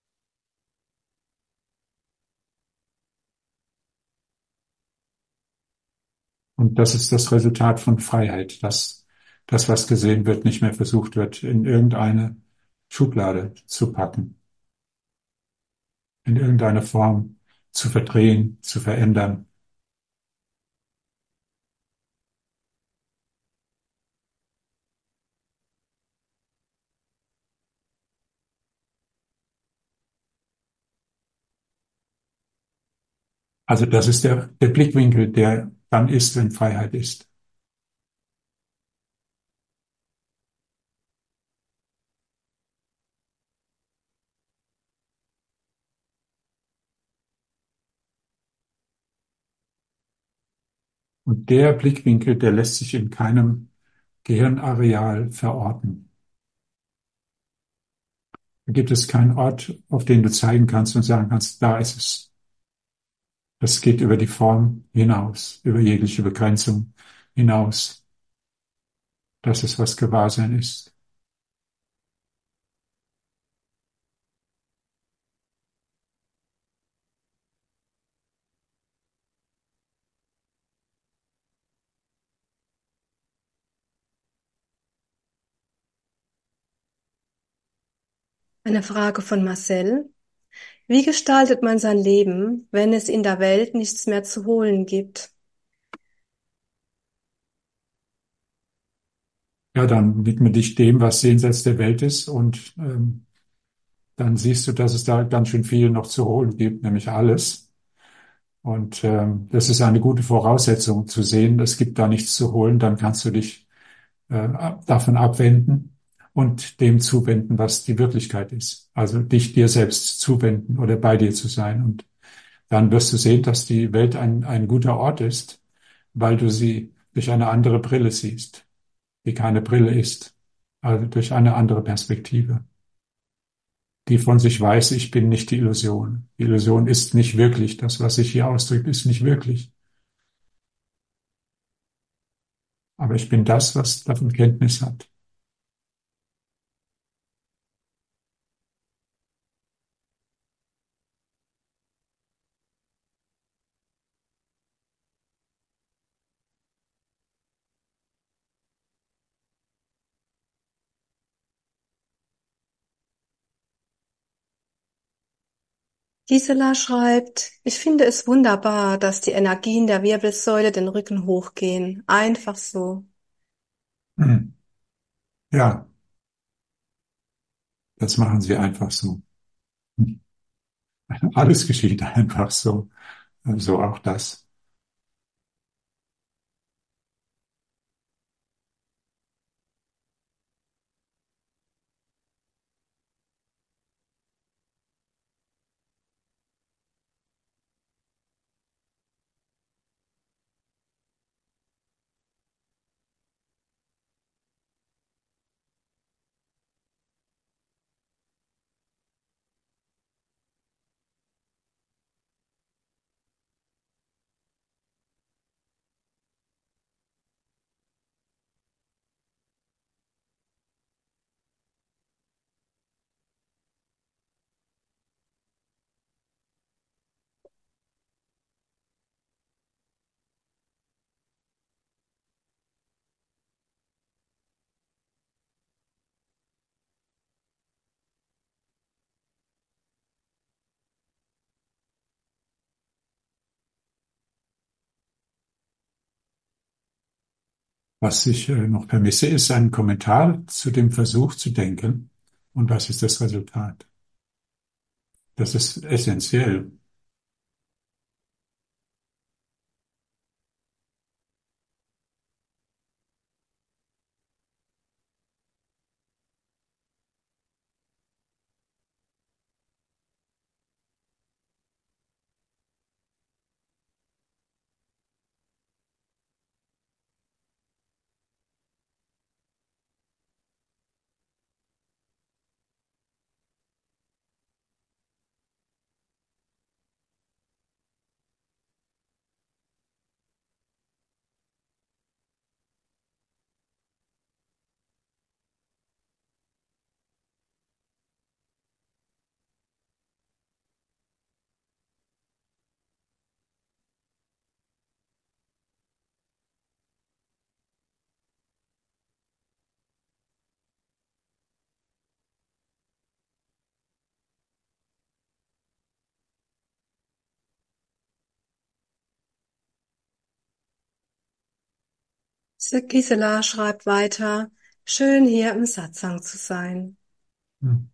Und das ist das Resultat von Freiheit, dass das, was gesehen wird, nicht mehr versucht wird, in irgendeine Schublade zu packen, in irgendeine Form zu verdrehen, zu verändern. Also das ist der Blickwinkel, der dann ist, wenn Freiheit ist. Und der Blickwinkel, der lässt sich in keinem Gehirnareal verorten. Da gibt es keinen Ort, auf den du zeigen kannst und sagen kannst, da ist es. Das geht über die Form hinaus, über jegliche Begrenzung hinaus. Das ist, was Gewahrsein ist. Eine Frage von Marcel. Wie gestaltet man sein Leben, wenn es in der Welt nichts mehr zu holen gibt? Ja, dann widme dich dem, was jenseits der Welt ist und dann siehst du, dass es da ganz schön viel noch zu holen gibt, nämlich alles. Und das ist eine gute Voraussetzung zu sehen, es gibt da nichts zu holen, dann kannst du dich davon abwenden und dem zuwenden, was die Wirklichkeit ist. Also dich dir selbst zuwenden oder bei dir zu sein. Und dann wirst du sehen, dass die Welt ein guter Ort ist, weil du sie durch eine andere Brille siehst, die keine Brille ist, also durch eine andere Perspektive. die von sich weiß, ich bin nicht die Illusion. Die Illusion ist nicht wirklich. Das, was sich hier ausdrückt, ist nicht wirklich. Aber ich bin das, was davon Kenntnis hat. Gisela schreibt, ich finde es wunderbar, dass die Energien der Wirbelsäule den Rücken hochgehen. Einfach so. Hm. Ja, das machen sie einfach so. Hm. Alles geschieht einfach so. So auch das. Was ich noch vermisse, ist ein Kommentar zu dem Versuch zu denken. Und was ist das Resultat? Das ist essentiell. Gisela schreibt weiter, schön hier im Satsang zu sein. Hm.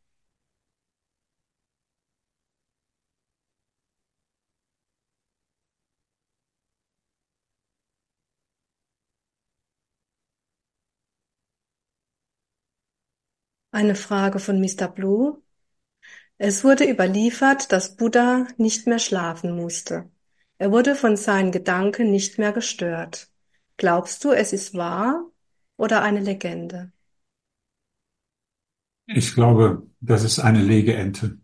Eine Frage von Mr. Blue. Es wurde überliefert, dass Buddha nicht mehr schlafen musste. Er wurde von seinen Gedanken nicht mehr gestört. Glaubst du, es ist wahr oder eine Legende? Ich glaube, das ist eine Legeente.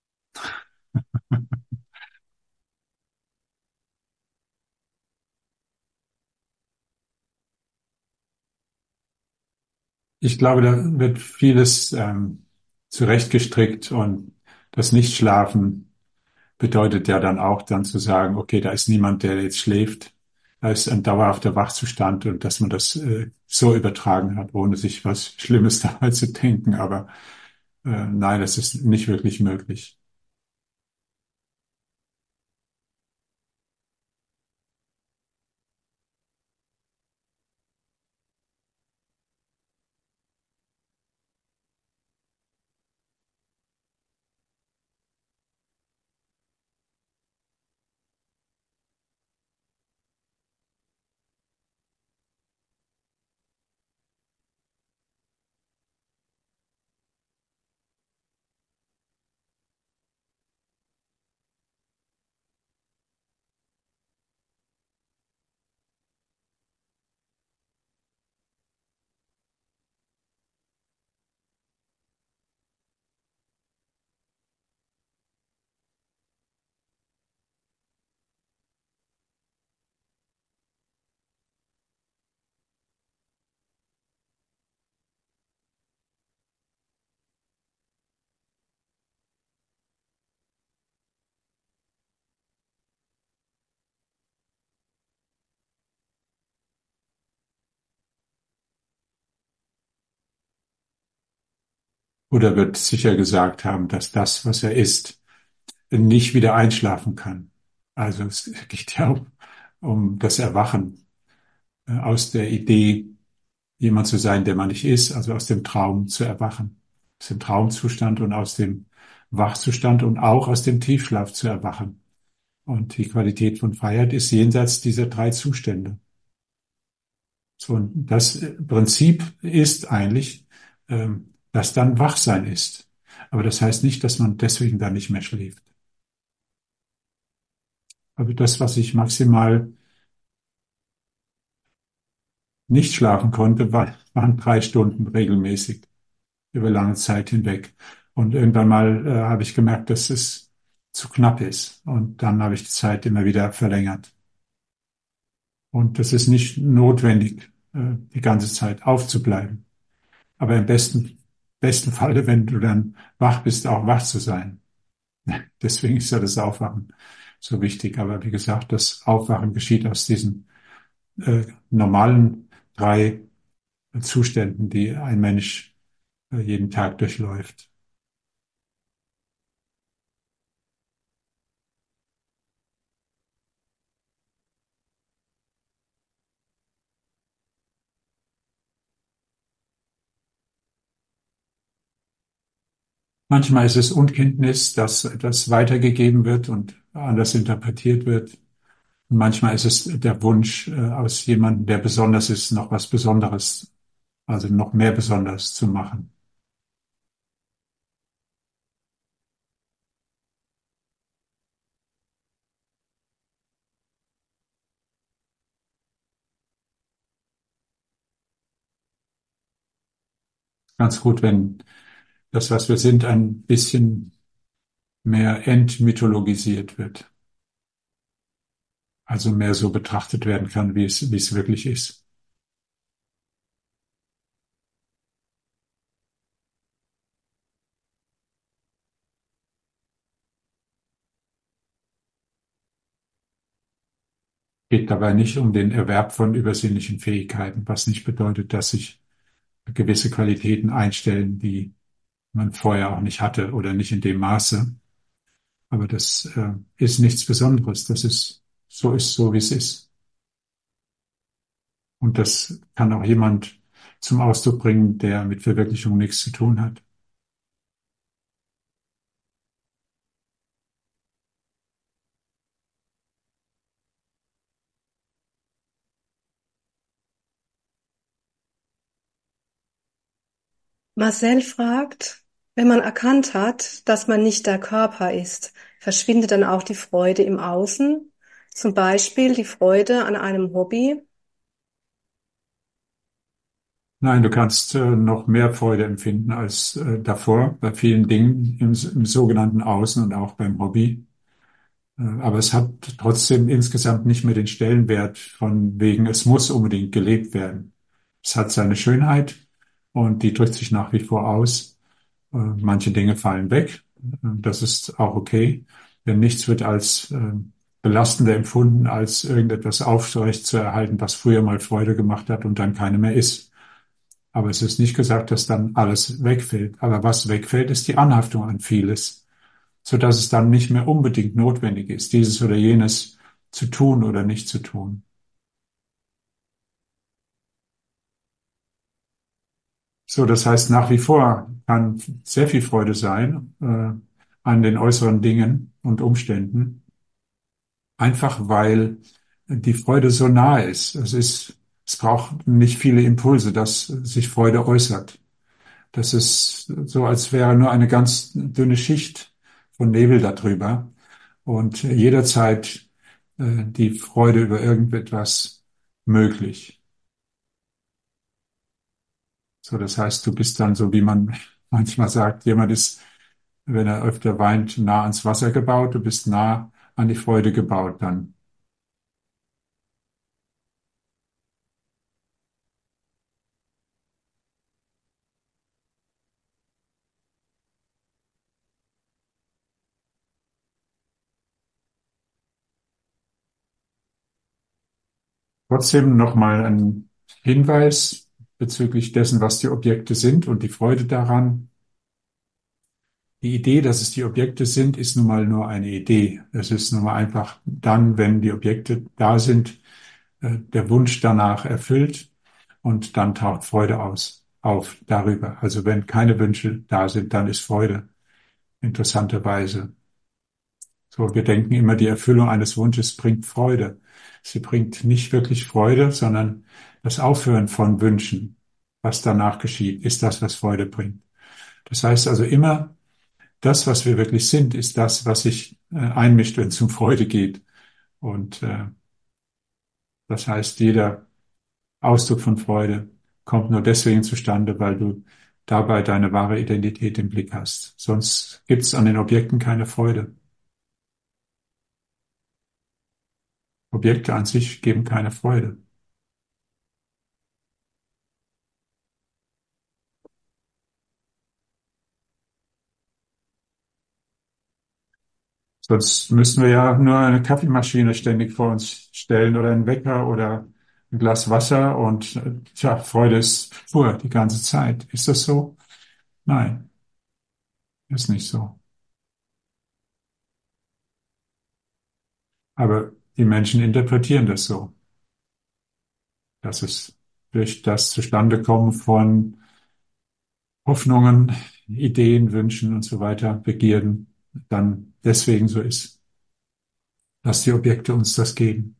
Ich glaube, da wird vieles zurechtgestrickt und das Nichtschlafen bedeutet ja dann auch dann zu sagen, okay, da ist niemand, der jetzt schläft. Da ist ein dauerhafter Wachzustand und dass man das so übertragen hat, ohne sich was Schlimmes dabei zu denken. Aber nein, das ist nicht wirklich möglich. Oder wird sicher gesagt haben, dass das, was er ist, nicht wieder einschlafen kann. Also es geht ja um das Erwachen aus der Idee, jemand zu sein, der man nicht ist, also aus dem Traum zu erwachen, aus dem Traumzustand und aus dem Wachzustand und auch aus dem Tiefschlaf zu erwachen. Und die Qualität von Freiheit ist jenseits dieser drei Zustände. So, und das Prinzip ist eigentlich, dass dann Wachsein ist. Aber das heißt nicht, dass man deswegen dann nicht mehr schläft. Also das, was ich maximal nicht schlafen konnte, waren 3 Stunden regelmäßig über lange Zeit hinweg. Und irgendwann mal habe ich gemerkt, dass es zu knapp ist. Und dann habe ich die Zeit immer wieder verlängert. Und das ist nicht notwendig, die ganze Zeit aufzubleiben. Aber im besten Falle, wenn du dann wach bist, auch wach zu sein. Deswegen ist ja das Aufwachen so wichtig. Aber wie gesagt, das Aufwachen geschieht aus diesen normalen 3 Zuständen, die ein Mensch jeden Tag durchläuft. Manchmal ist es Unkenntnis, dass das weitergegeben wird und anders interpretiert wird. Und manchmal ist es der Wunsch, aus jemandem, der besonders ist, noch was Besonderes, also noch mehr besonders zu machen. Ganz gut, wenn das, was wir sind, ein bisschen mehr entmythologisiert wird. Also mehr so betrachtet werden kann, wie es wirklich ist. Geht dabei nicht um den Erwerb von übersinnlichen Fähigkeiten, was nicht bedeutet, dass sich gewisse Qualitäten einstellen, die man vorher auch nicht hatte oder nicht in dem Maße. Aber das ist nichts Besonderes. Das ist so, wie es ist. Und das kann auch jemand zum Ausdruck bringen, der mit Verwirklichung nichts zu tun hat. Marcel fragt, wenn man erkannt hat, dass man nicht der Körper ist, verschwindet dann auch die Freude im Außen? Zum Beispiel die Freude an einem Hobby? Nein, du kannst noch mehr Freude empfinden als davor bei vielen Dingen im sogenannten Außen und auch beim Hobby. Aber es hat trotzdem insgesamt nicht mehr den Stellenwert von wegen, es muss unbedingt gelebt werden. Es hat seine Schönheit und die drückt sich nach wie vor aus. Manche Dinge fallen weg. Das ist auch okay. Denn nichts wird als belastender empfunden, als irgendetwas aufrecht zu erhalten, was früher mal Freude gemacht hat und dann keine mehr ist. Aber es ist nicht gesagt, dass dann alles wegfällt. Aber was wegfällt, ist die Anhaftung an vieles, so dass es dann nicht mehr unbedingt notwendig ist, dieses oder jenes zu tun oder nicht zu tun. So, das heißt, nach wie vor kann sehr viel Freude sein an den äußeren Dingen und Umständen, einfach weil die Freude so nahe ist. Es braucht nicht viele Impulse, dass sich Freude äußert. Das ist so, als wäre nur eine ganz dünne Schicht von Nebel darüber und jederzeit die Freude über irgendetwas möglich. So, das heißt, du bist dann so, wie man manchmal sagt, jemand ist, wenn er öfter weint, nah ans Wasser gebaut, du bist nah an die Freude gebaut dann. Trotzdem nochmal ein Hinweis bezüglich dessen, was die Objekte sind und die Freude daran. Die Idee, dass es die Objekte sind, ist nun mal nur eine Idee. Es ist nun mal einfach dann, wenn die Objekte da sind, der Wunsch danach erfüllt und dann taucht Freude auf darüber. Also wenn keine Wünsche da sind, dann ist Freude interessanterweise. So, wir denken immer, die Erfüllung eines Wunsches bringt Freude. Sie bringt nicht wirklich Freude, sondern das Aufhören von Wünschen, was danach geschieht, ist das, was Freude bringt. Das heißt also immer, das, was wir wirklich sind, ist das, was sich einmischt, wenn es um Freude geht. Und das heißt, jeder Ausdruck von Freude kommt nur deswegen zustande, weil du dabei deine wahre Identität im Blick hast. Sonst gibt es an den Objekten keine Freude. Objekte an sich geben keine Freude. Sonst müssten wir ja nur eine Kaffeemaschine ständig vor uns stellen oder einen Wecker oder ein Glas Wasser und tja, Freude ist pur die ganze Zeit. Ist das so? Nein, ist nicht so. Aber die Menschen interpretieren das so, dass es durch das Zustandekommen von Hoffnungen, Ideen, Wünschen und so weiter, Begierden, dann deswegen so ist, dass die Objekte uns das geben.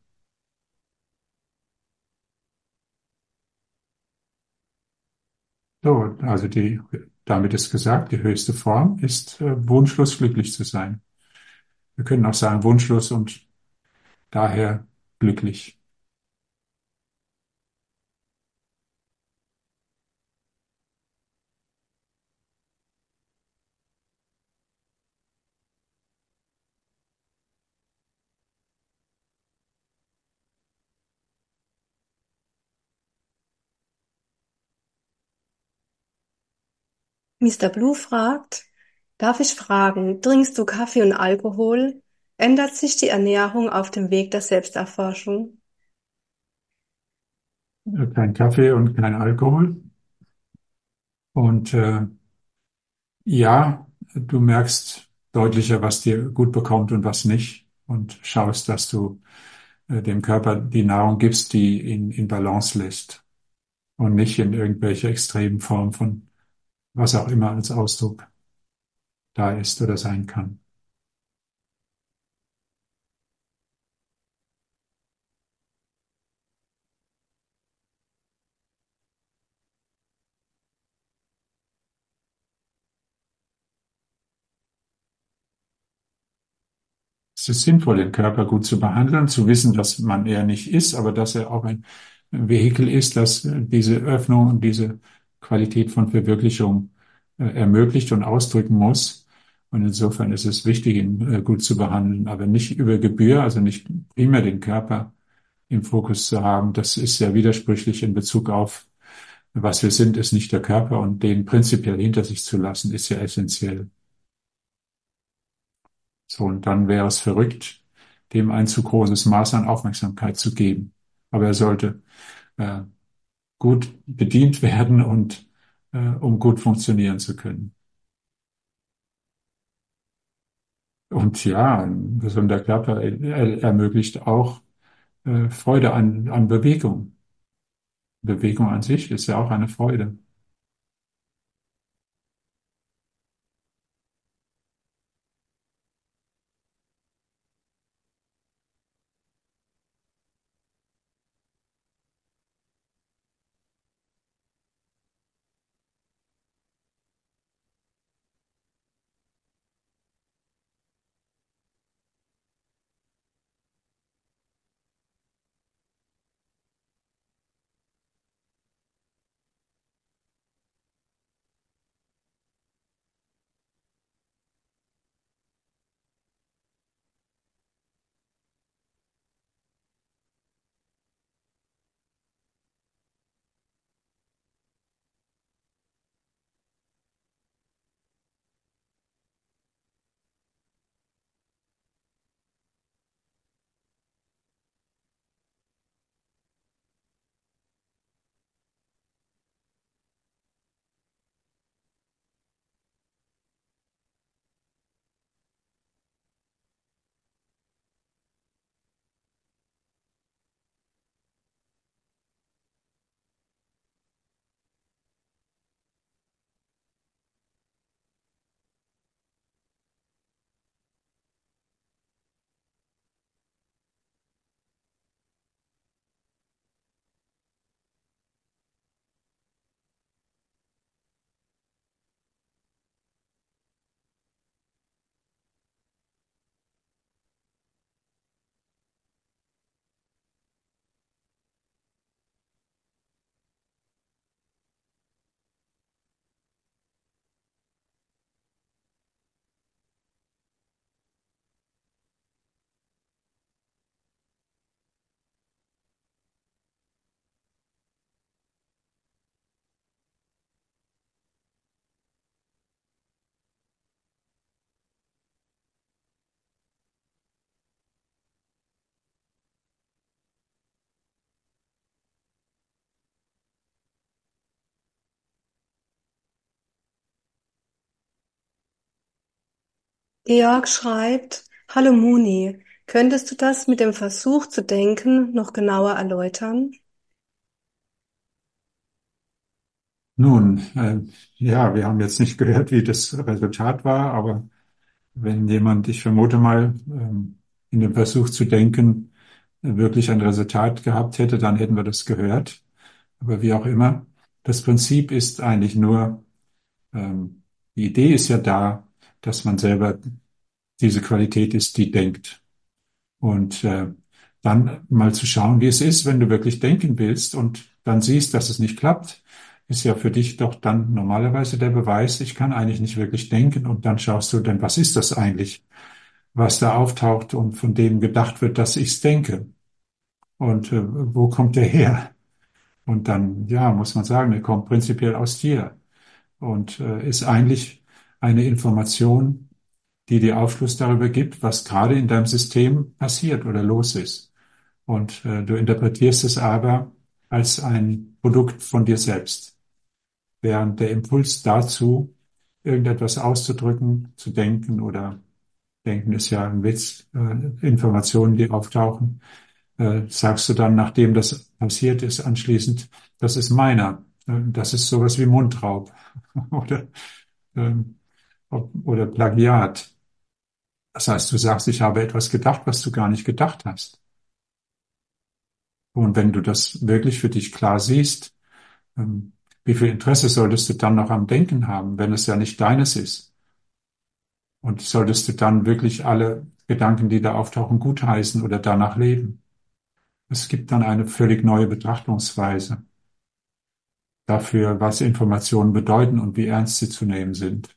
So, also damit ist gesagt, die höchste Form ist wunschlos glücklich zu sein. Wir können auch sagen wunschlos und daher glücklich. Mister Blue fragt, darf ich fragen, trinkst du Kaffee und Alkohol? Ändert sich die Ernährung auf dem Weg der Selbsterforschung? Kein Kaffee und kein Alkohol. Und ja, du merkst deutlicher, was dir gut bekommt und was nicht. Und schaust, dass du dem Körper die Nahrung gibst, die ihn in Balance lässt. Und nicht in irgendwelche extremen Formen von was auch immer als Ausdruck da ist oder sein kann. Es ist sinnvoll, den Körper gut zu behandeln, zu wissen, dass man er nicht ist, aber dass er auch ein Vehikel ist, das diese Öffnung und diese Qualität von Verwirklichung ermöglicht und ausdrücken muss. Und insofern ist es wichtig, ihn gut zu behandeln, aber nicht über Gebühr, also nicht primär den Körper im Fokus zu haben. Das ist sehr widersprüchlich in Bezug auf, was wir sind, ist nicht der Körper und den prinzipiell hinter sich zu lassen, ist ja essentiell. So, und dann wäre es verrückt, dem ein zu großes Maß an Aufmerksamkeit zu geben. Aber er sollte äh, gut bedient werden und um gut funktionieren zu können. Und ja, ein gesunder Körper ermöglicht auch Freude an Bewegung. Bewegung an sich ist ja auch eine Freude. Georg schreibt: Hallo Moni, könntest du das mit dem Versuch zu denken noch genauer erläutern? Nun, ja, wir haben jetzt nicht gehört, wie das Resultat war, aber wenn jemand, ich vermute mal, in dem Versuch zu denken, wirklich ein Resultat gehabt hätte, dann hätten wir das gehört. Aber wie auch immer, das Prinzip ist eigentlich nur, die Idee ist ja da, dass man selber diese Qualität ist, die denkt. Und dann mal zu schauen, wie es ist, wenn du wirklich denken willst und dann siehst, dass es nicht klappt, ist ja für dich doch dann normalerweise der Beweis, ich kann eigentlich nicht wirklich denken. Und dann schaust du, denn was ist das eigentlich, was da auftaucht und von dem gedacht wird, dass ich es denke? Und wo kommt der her? Und dann, ja, muss man sagen, der kommt prinzipiell aus dir und ist eigentlich eine Information, die dir Aufschluss darüber gibt, was gerade in deinem System passiert oder los ist. Und du interpretierst es aber als ein Produkt von dir selbst, während der Impuls dazu, irgendetwas auszudrücken, zu denken oder denken ist ja ein Witz, Informationen, die auftauchen, sagst du dann, nachdem das passiert ist, anschließend, das ist meiner. Das ist sowas wie Mundraub oder, ähm, oder Plagiat. Das heißt, du sagst, ich habe etwas gedacht, was du gar nicht gedacht hast. Und wenn du das wirklich für dich klar siehst, wie viel Interesse solltest du dann noch am Denken haben, wenn es ja nicht deines ist? Und solltest du dann wirklich alle Gedanken, die da auftauchen, gutheißen oder danach leben? Es gibt dann eine völlig neue Betrachtungsweise dafür, was Informationen bedeuten und wie ernst sie zu nehmen sind.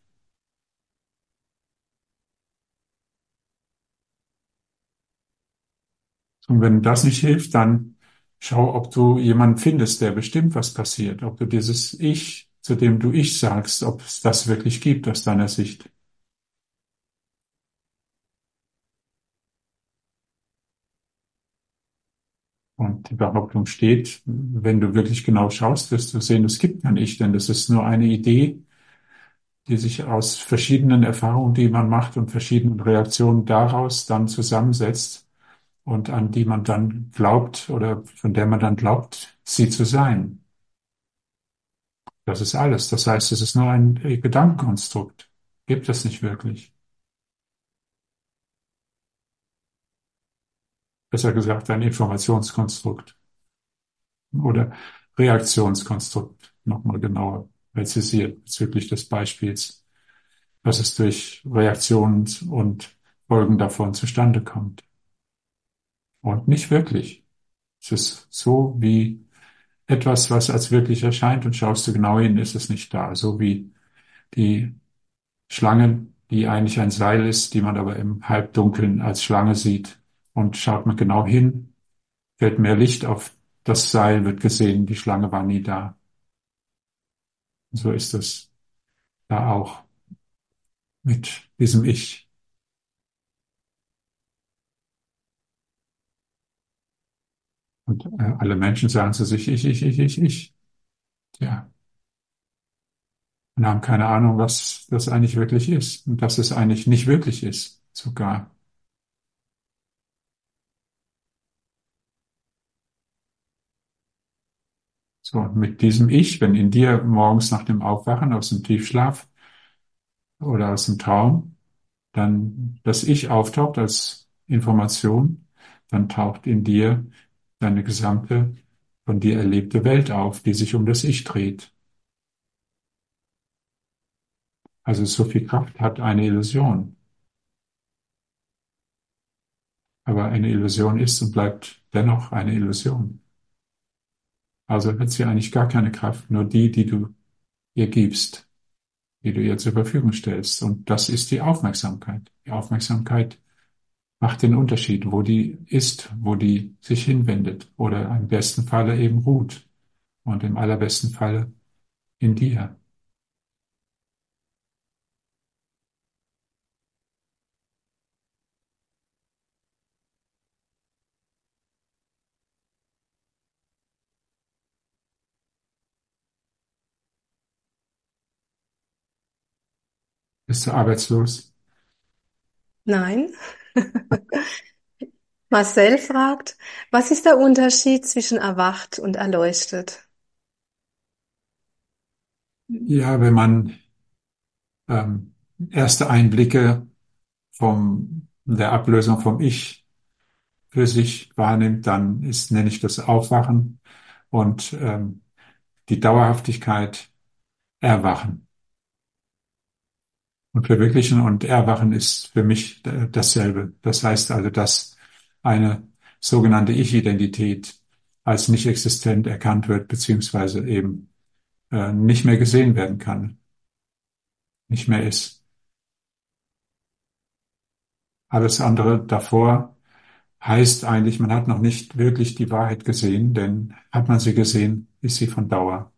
Und wenn das nicht hilft, dann schau, ob du jemanden findest, der bestimmt, was passiert, ob du dieses Ich, zu dem du Ich sagst, ob es das wirklich gibt aus deiner Sicht. Und die Behauptung steht, wenn du wirklich genau schaust, wirst du sehen, es gibt kein Ich, denn das ist nur eine Idee, die sich aus verschiedenen Erfahrungen, die man macht und verschiedenen Reaktionen daraus dann zusammensetzt und an die man dann glaubt oder von der man dann glaubt, sie zu sein. Das ist alles. Das heißt, es ist nur ein Gedankenkonstrukt. Gibt es nicht wirklich. Besser gesagt, ein Informationskonstrukt oder Reaktionskonstrukt. Nochmal genauer präzisiert bezüglich des Beispiels, was es durch Reaktionen und Folgen davon zustande kommt. Und nicht wirklich. Es ist so wie etwas, was als wirklich erscheint und schaust du genau hin, ist es nicht da. So wie die Schlange, die eigentlich ein Seil ist, die man aber im Halbdunkeln als Schlange sieht. Und schaut man genau hin, fällt mehr Licht auf das Seil, wird gesehen, die Schlange war nie da. Und so ist es da auch mit diesem Ich. Und alle Menschen sagen zu sich, ich. Ja, und haben keine Ahnung, was das eigentlich wirklich ist. Und dass es eigentlich nicht wirklich ist, sogar. So, und mit diesem Ich, wenn in dir morgens nach dem Aufwachen aus dem Tiefschlaf oder aus dem Traum dann das Ich auftaucht als Information, dann taucht in dir deine gesamte von dir erlebte Welt auf, die sich um das Ich dreht. Also so viel Kraft hat eine Illusion. Aber eine Illusion ist und bleibt dennoch eine Illusion. Also hat sie eigentlich gar keine Kraft, nur die, die du ihr gibst, die du ihr zur Verfügung stellst. Und das ist die Aufmerksamkeit. Die Aufmerksamkeit macht den Unterschied, wo die ist, wo die sich hinwendet oder im besten Falle eben ruht und im allerbesten Falle in dir. Bist du arbeitslos? Nein. Marcel fragt, was ist der Unterschied zwischen erwacht und erleuchtet? Ja, wenn man ähm, erste Einblicke der Ablösung vom Ich für sich wahrnimmt, dann nenne ich das Aufwachen und die Dauerhaftigkeit Erwachen. Und Verwirklichen und Erwachen ist für mich dasselbe. Das heißt also, dass eine sogenannte Ich-Identität als nicht existent erkannt wird, beziehungsweise eben nicht mehr gesehen werden kann, nicht mehr ist. Alles andere davor heißt eigentlich, man hat noch nicht wirklich die Wahrheit gesehen, denn hat man sie gesehen, ist sie von Dauer.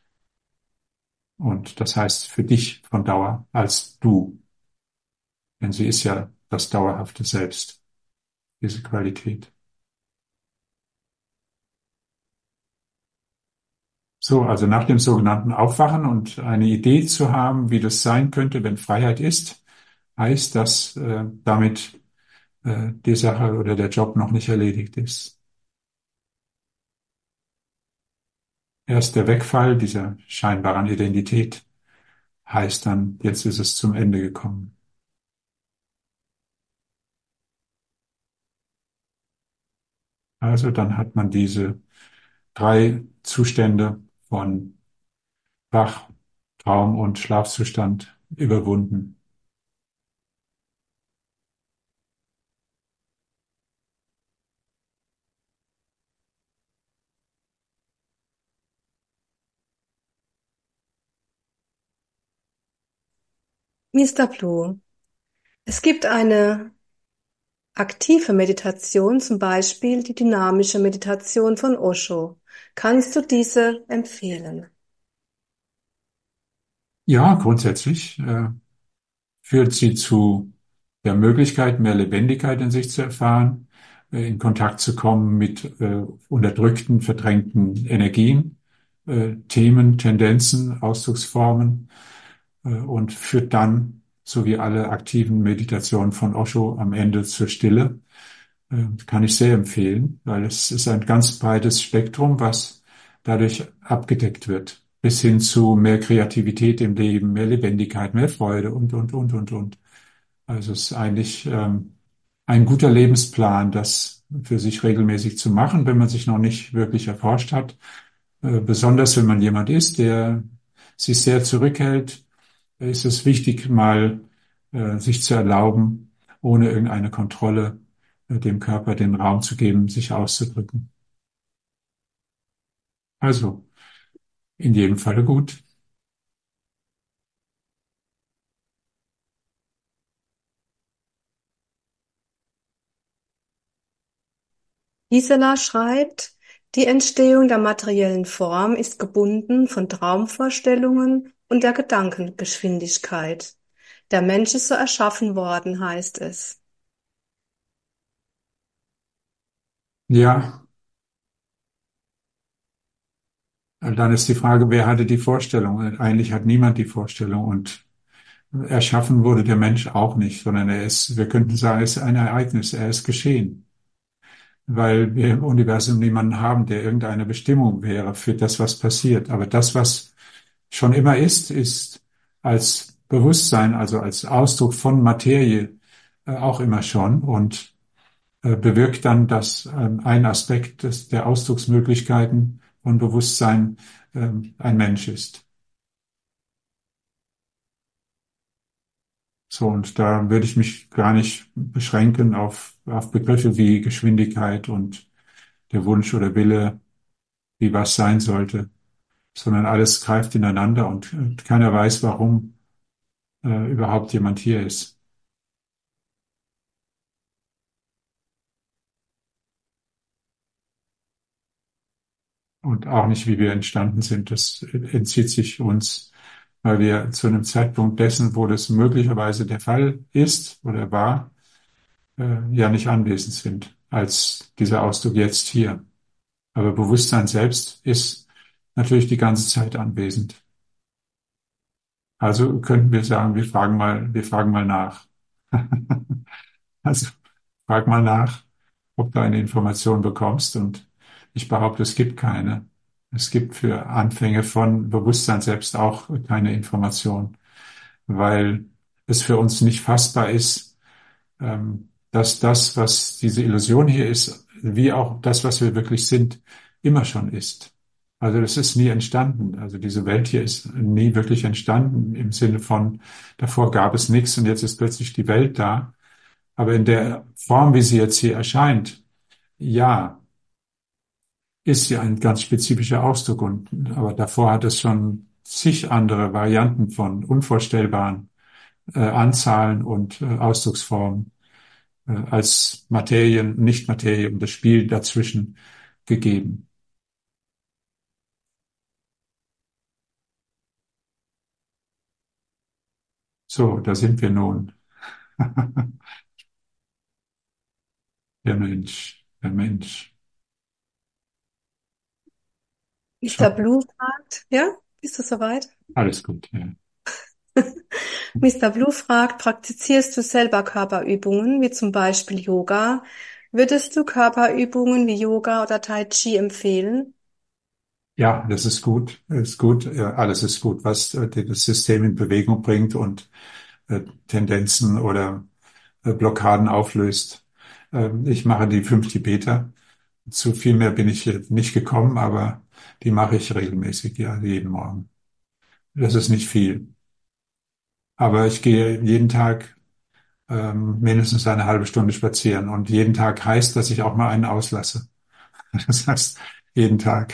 Und das heißt für dich von Dauer als du, denn sie ist ja das dauerhafte Selbst, diese Qualität. So, also nach dem sogenannten Aufwachen und eine Idee zu haben, wie das sein könnte, wenn Freiheit ist, heißt, dass damit die Sache oder der Job noch nicht erledigt ist. Erst der Wegfall dieser scheinbaren Identität heißt dann, jetzt ist es zum Ende gekommen. Also dann hat man diese drei Zustände von Wach-, Traum- und Schlafzustand überwunden. Mister Blue, es gibt eine aktive Meditation, zum Beispiel die dynamische Meditation von Osho. Kannst du diese empfehlen? Ja, grundsätzlich führt sie zu der Möglichkeit, mehr Lebendigkeit in sich zu erfahren, in Kontakt zu kommen mit unterdrückten, verdrängten Energien, Themen, Tendenzen, Ausdrucksformen und führt dann, so wie alle aktiven Meditationen von Osho, am Ende zur Stille. Kann ich sehr empfehlen, weil es ist ein ganz breites Spektrum, was dadurch abgedeckt wird, bis hin zu mehr Kreativität im Leben, mehr Lebendigkeit, mehr Freude und. Also es ist eigentlich ein guter Lebensplan, das für sich regelmäßig zu machen, wenn man sich noch nicht wirklich erforscht hat. Besonders wenn man jemand ist, der sich sehr zurückhält, ist es wichtig, mal sich zu erlauben, ohne irgendeine Kontrolle dem Körper den Raum zu geben, sich auszudrücken. Also in jedem Falle gut. Gisela schreibt, die Entstehung der materiellen Form ist gebunden von Traumvorstellungen und der Gedankengeschwindigkeit. Der Mensch ist so erschaffen worden, heißt es. Ja, dann ist die Frage, wer hatte die Vorstellung? Eigentlich hat niemand die Vorstellung und erschaffen wurde der Mensch auch nicht, sondern er ist, wir könnten sagen, er ist ein Ereignis, er ist geschehen, weil wir im Universum niemanden haben, der irgendeine Bestimmung wäre für das, was passiert. Aber das, was schon immer ist, ist als Bewusstsein, also als Ausdruck von Materie, auch immer schon und bewirkt dann, dass ein Aspekt der Ausdrucksmöglichkeiten von Bewusstsein ein Mensch ist. So, und da würde ich mich gar nicht beschränken auf Begriffe wie Geschwindigkeit und der Wunsch oder Wille, wie was sein sollte, sondern alles greift ineinander und keiner weiß, warum überhaupt jemand hier ist. Und auch nicht, wie wir entstanden sind. Das entzieht sich uns, weil wir zu einem Zeitpunkt dessen, wo das möglicherweise der Fall ist oder war, ja nicht anwesend sind, als dieser Ausdruck jetzt hier. Aber Bewusstsein selbst ist natürlich die ganze Zeit anwesend. Also könnten wir sagen, wir fragen mal nach. Also frag mal nach, ob du eine Information bekommst. Und ich behaupte, es gibt keine. Es gibt für Anfänge von Bewusstsein selbst auch keine Information, weil es für uns nicht fassbar ist, dass das, was diese Illusion hier ist, wie auch das, was wir wirklich sind, immer schon ist. Also das ist nie entstanden. Also diese Welt hier ist nie wirklich entstanden im Sinne von, davor gab es nichts und jetzt ist plötzlich die Welt da. Aber in der Form, wie sie jetzt hier erscheint, ja, ist sie ein ganz spezifischer Ausdruck. Aber davor hat es schon zig andere Varianten von unvorstellbaren Anzahlen und Ausdrucksformen als Materien, Nicht-Materie und das Spiel dazwischen gegeben. So, da sind wir nun. Der Mensch, der Mensch. Mister Schon Blue fragt, ja, bist du soweit? alles gut. Ja. Mister Blue fragt, praktizierst du selber Körperübungen, wie zum Beispiel Yoga? Würdest du Körperübungen wie Yoga oder Tai Chi empfehlen? Ja, das ist gut. Ist gut. Ja, alles ist gut, was das System in Bewegung bringt und Tendenzen oder Blockaden auflöst. Ich mache die 5 Tibeter. Zu viel mehr bin ich nicht gekommen, aber die mache ich regelmäßig, ja, jeden Morgen. Das ist nicht viel. Aber ich gehe jeden Tag mindestens eine halbe Stunde spazieren. Und jeden Tag heißt, dass ich auch mal einen auslasse. Das heißt, jeden Tag.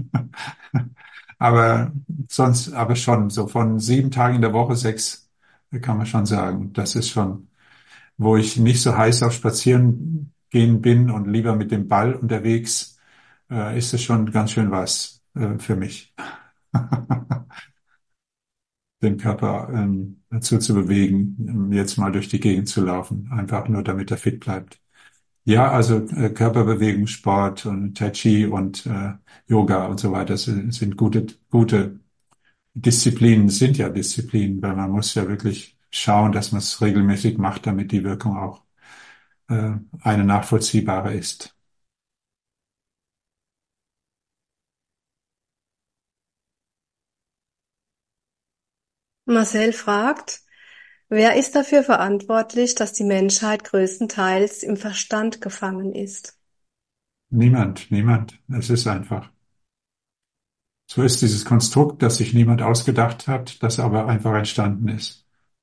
Aber sonst, aber schon, so von 7 Tagen in der Woche 6, kann man schon sagen. Das ist schon, wo ich nicht so heiß auf Spazieren gehen bin und lieber mit dem Ball unterwegs, ist es schon ganz schön was, für mich. Den Körper, dazu zu bewegen, jetzt mal durch die Gegend zu laufen, einfach nur damit er fit bleibt. Ja, also Körperbewegung, Sport und Tai Chi und Yoga und so weiter sind gute Disziplinen, sind ja Disziplinen, weil man muss ja wirklich schauen, dass man es regelmäßig macht, damit die Wirkung auch eine nachvollziehbare ist. Marcel fragt, wer ist dafür verantwortlich, dass die Menschheit größtenteils im Verstand gefangen ist? Niemand, niemand. Es ist einfach. So ist dieses Konstrukt, das sich niemand ausgedacht hat, das aber einfach entstanden ist.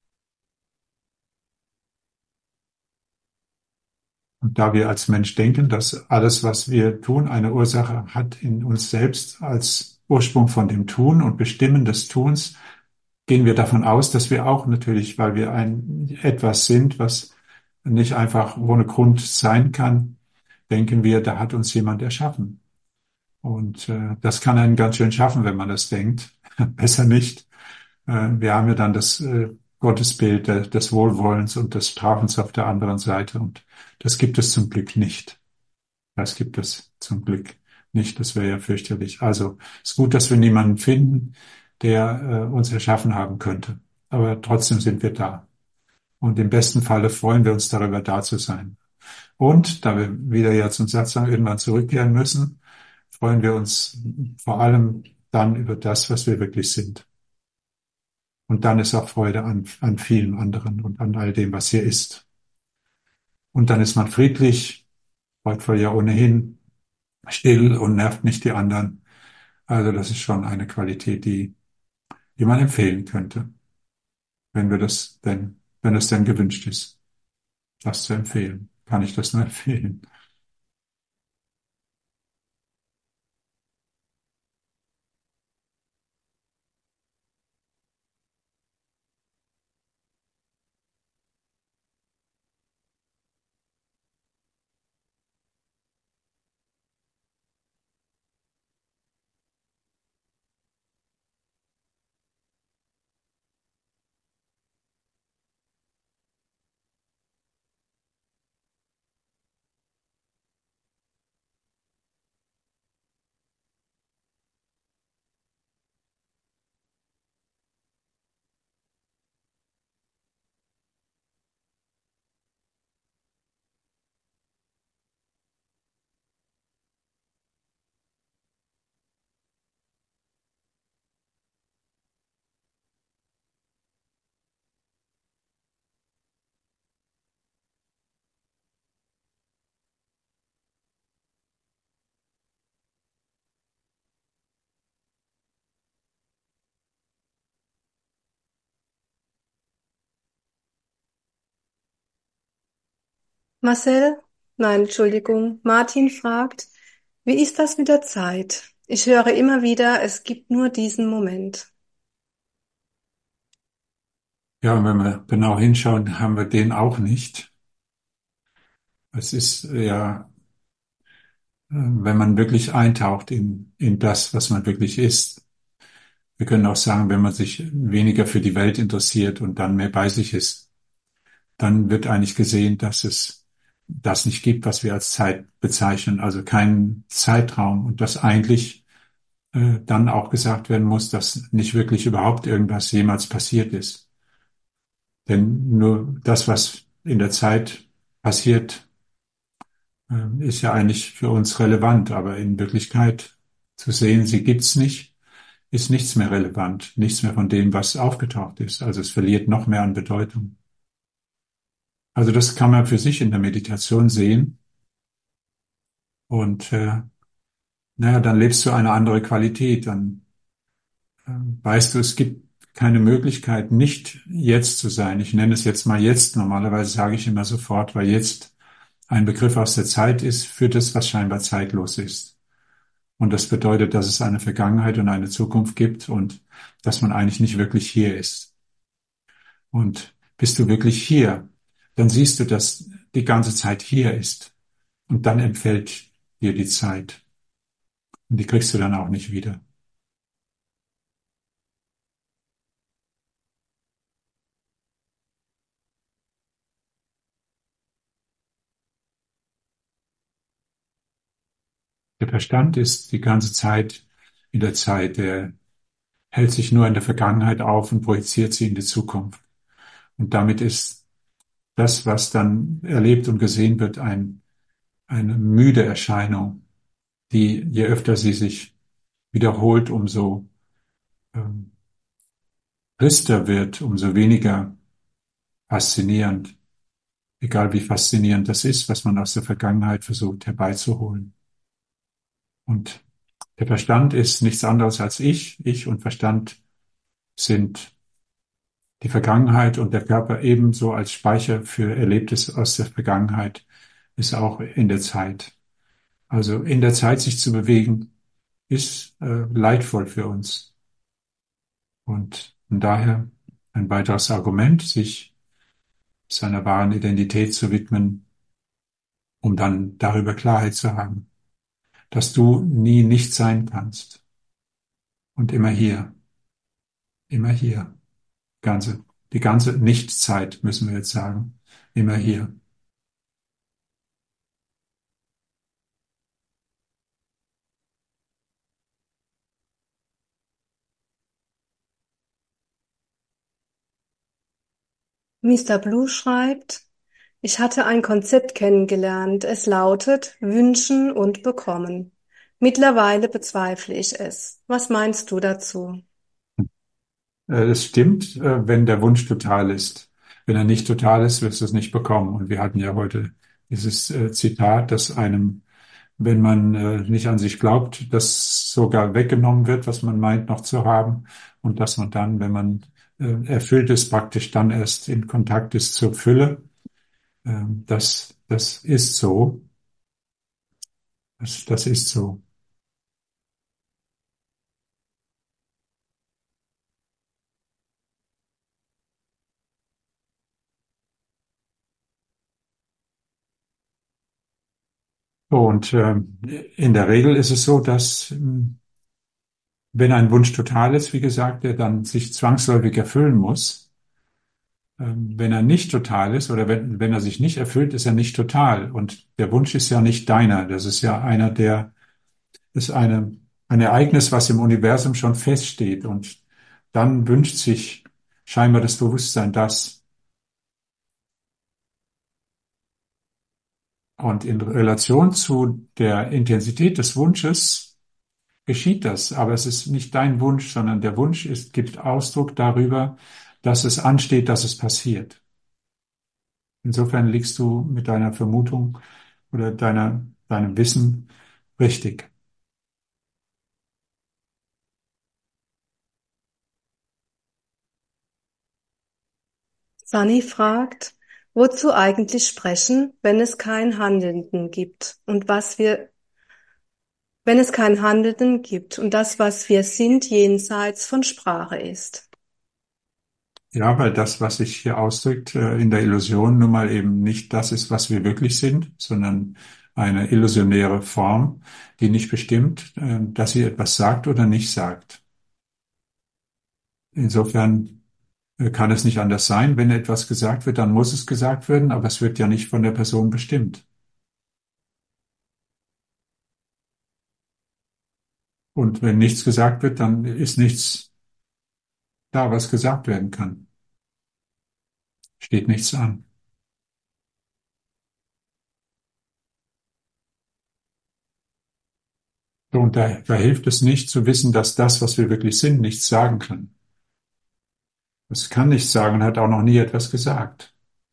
Und da wir als Mensch denken, dass alles, was wir tun, eine Ursache hat in uns selbst als Ursprung von dem Tun und Bestimmen des Tuns, gehen wir davon aus, dass wir auch natürlich, weil wir ein etwas sind, was nicht einfach ohne Grund sein kann, denken wir, da hat uns jemand erschaffen. Und das kann einen ganz schön schaffen, wenn man das denkt. Besser nicht. Wir haben ja dann das Gottesbild des Wohlwollens und des Strafens auf der anderen Seite. Und das gibt es zum Glück nicht. Das gibt es zum Glück nicht. Das wäre ja fürchterlich. Also es ist gut, dass wir niemanden finden, der uns erschaffen haben könnte. Aber trotzdem sind wir da. Und im besten Falle freuen wir uns darüber, da zu sein. Und da wir wieder ja zum Satzang irgendwann zurückkehren müssen, freuen wir uns vor allem dann über das, was wir wirklich sind. Und dann ist auch Freude an vielen anderen und an all dem, was hier ist. Und dann ist man friedlich, freudvoll ja ohnehin, still und nervt nicht die anderen. Also das ist schon eine Qualität, die man empfehlen könnte, wenn es denn gewünscht ist, das zu empfehlen. Kann ich das nur empfehlen. Marcel, nein, Entschuldigung, Martin fragt, wie ist das mit der Zeit? Ich höre immer wieder, es gibt nur diesen Moment. Ja, und wenn wir genau hinschauen, haben wir den auch nicht. Es ist ja, wenn man wirklich eintaucht in das, was man wirklich ist. Wir können auch sagen, wenn man sich weniger für die Welt interessiert und dann mehr bei sich ist, dann wird eigentlich gesehen, dass es das nicht gibt, was wir als Zeit bezeichnen, also keinen Zeitraum und dass eigentlich dann auch gesagt werden muss, dass nicht wirklich überhaupt irgendwas jemals passiert ist. Denn nur das, was in der Zeit passiert, ist ja eigentlich für uns relevant, aber in Wirklichkeit zu sehen, sie gibt's nicht, ist nichts mehr relevant, nichts mehr von dem, was aufgetaucht ist. Also es verliert noch mehr an Bedeutung. Also das kann man für sich in der Meditation sehen und naja, dann lebst du eine andere Qualität, dann weißt du, es gibt keine Möglichkeit, nicht jetzt zu sein. Ich nenne es jetzt mal jetzt. Normalerweise sage ich immer sofort, weil jetzt ein Begriff aus der Zeit ist für das, was scheinbar zeitlos ist. Und das bedeutet, dass es eine Vergangenheit und eine Zukunft gibt und dass man eigentlich nicht wirklich hier ist. Und bist du wirklich hier, dann siehst du, dass die ganze Zeit hier ist. Und dann entfällt dir die Zeit. Und die kriegst du dann auch nicht wieder. Der Verstand ist die ganze Zeit in der Zeit. Der hält sich nur in der Vergangenheit auf und projiziert sie in die Zukunft. Und damit ist das, was dann erlebt und gesehen wird, eine müde Erscheinung, die, je öfter sie sich wiederholt, umso ähm, trister wird, umso weniger faszinierend. Egal wie faszinierend das ist, was man aus der Vergangenheit versucht herbeizuholen. Und der Verstand ist nichts anderes als ich. Ich und Verstand sind die Vergangenheit und der Körper ebenso als Speicher für Erlebtes aus der Vergangenheit ist auch in der Zeit. Also in der Zeit sich zu bewegen, ist leidvoll für uns. Und von daher ein weiteres Argument, sich seiner wahren Identität zu widmen, um dann darüber Klarheit zu haben, dass du nie nicht sein kannst und immer hier, die ganze Nichtzeit müssen wir jetzt sagen, immer hier. Mister Blue schreibt, ich hatte ein Konzept kennengelernt. Es lautet Wünschen und Bekommen. Mittlerweile bezweifle ich es. Was meinst du dazu? Es stimmt, wenn der Wunsch total ist. Wenn er nicht total ist, wirst du es nicht bekommen. Und wir hatten ja heute dieses Zitat, dass einem, wenn man nicht an sich glaubt, das sogar weggenommen wird, was man meint noch zu haben. Und dass man dann, wenn man erfüllt ist, praktisch dann erst in Kontakt ist zur Fülle. Das ist so. Das ist so. Und in der Regel ist es so, dass wenn ein Wunsch total ist, wie gesagt, der dann sich zwangsläufig erfüllen muss, wenn er nicht total ist oder wenn er sich nicht erfüllt, ist er nicht total. Und der Wunsch ist ja nicht deiner. Das ist ja einer, der ist ein Ereignis, was im Universum schon feststeht. Und dann wünscht sich scheinbar das Bewusstsein das. Und in Relation zu der Intensität des Wunsches geschieht das. Aber es ist nicht dein Wunsch, sondern der Wunsch gibt Ausdruck darüber, dass es ansteht, dass es passiert. Insofern liegst du mit deiner Vermutung oder deinem Wissen richtig. Sunny fragt, Wozu eigentlich sprechen, wenn es kein Handelnden gibt? Und wenn es kein Handelnden gibt und das, was wir sind, jenseits von Sprache ist? Ja, weil das, was sich hier ausdrückt, in der Illusion nun mal eben nicht das ist, was wir wirklich sind, sondern eine illusionäre Form, die nicht bestimmt, dass sie etwas sagt oder nicht sagt. Insofern kann es nicht anders sein. Wenn etwas gesagt wird, dann muss es gesagt werden, aber es wird ja nicht von der Person bestimmt. Und wenn nichts gesagt wird, dann ist nichts da, was gesagt werden kann. Steht nichts an. So, und da hilft es nicht zu wissen, dass das, was wir wirklich sind, nichts sagen kann. Es kann nichts sagen und hat auch noch nie etwas gesagt.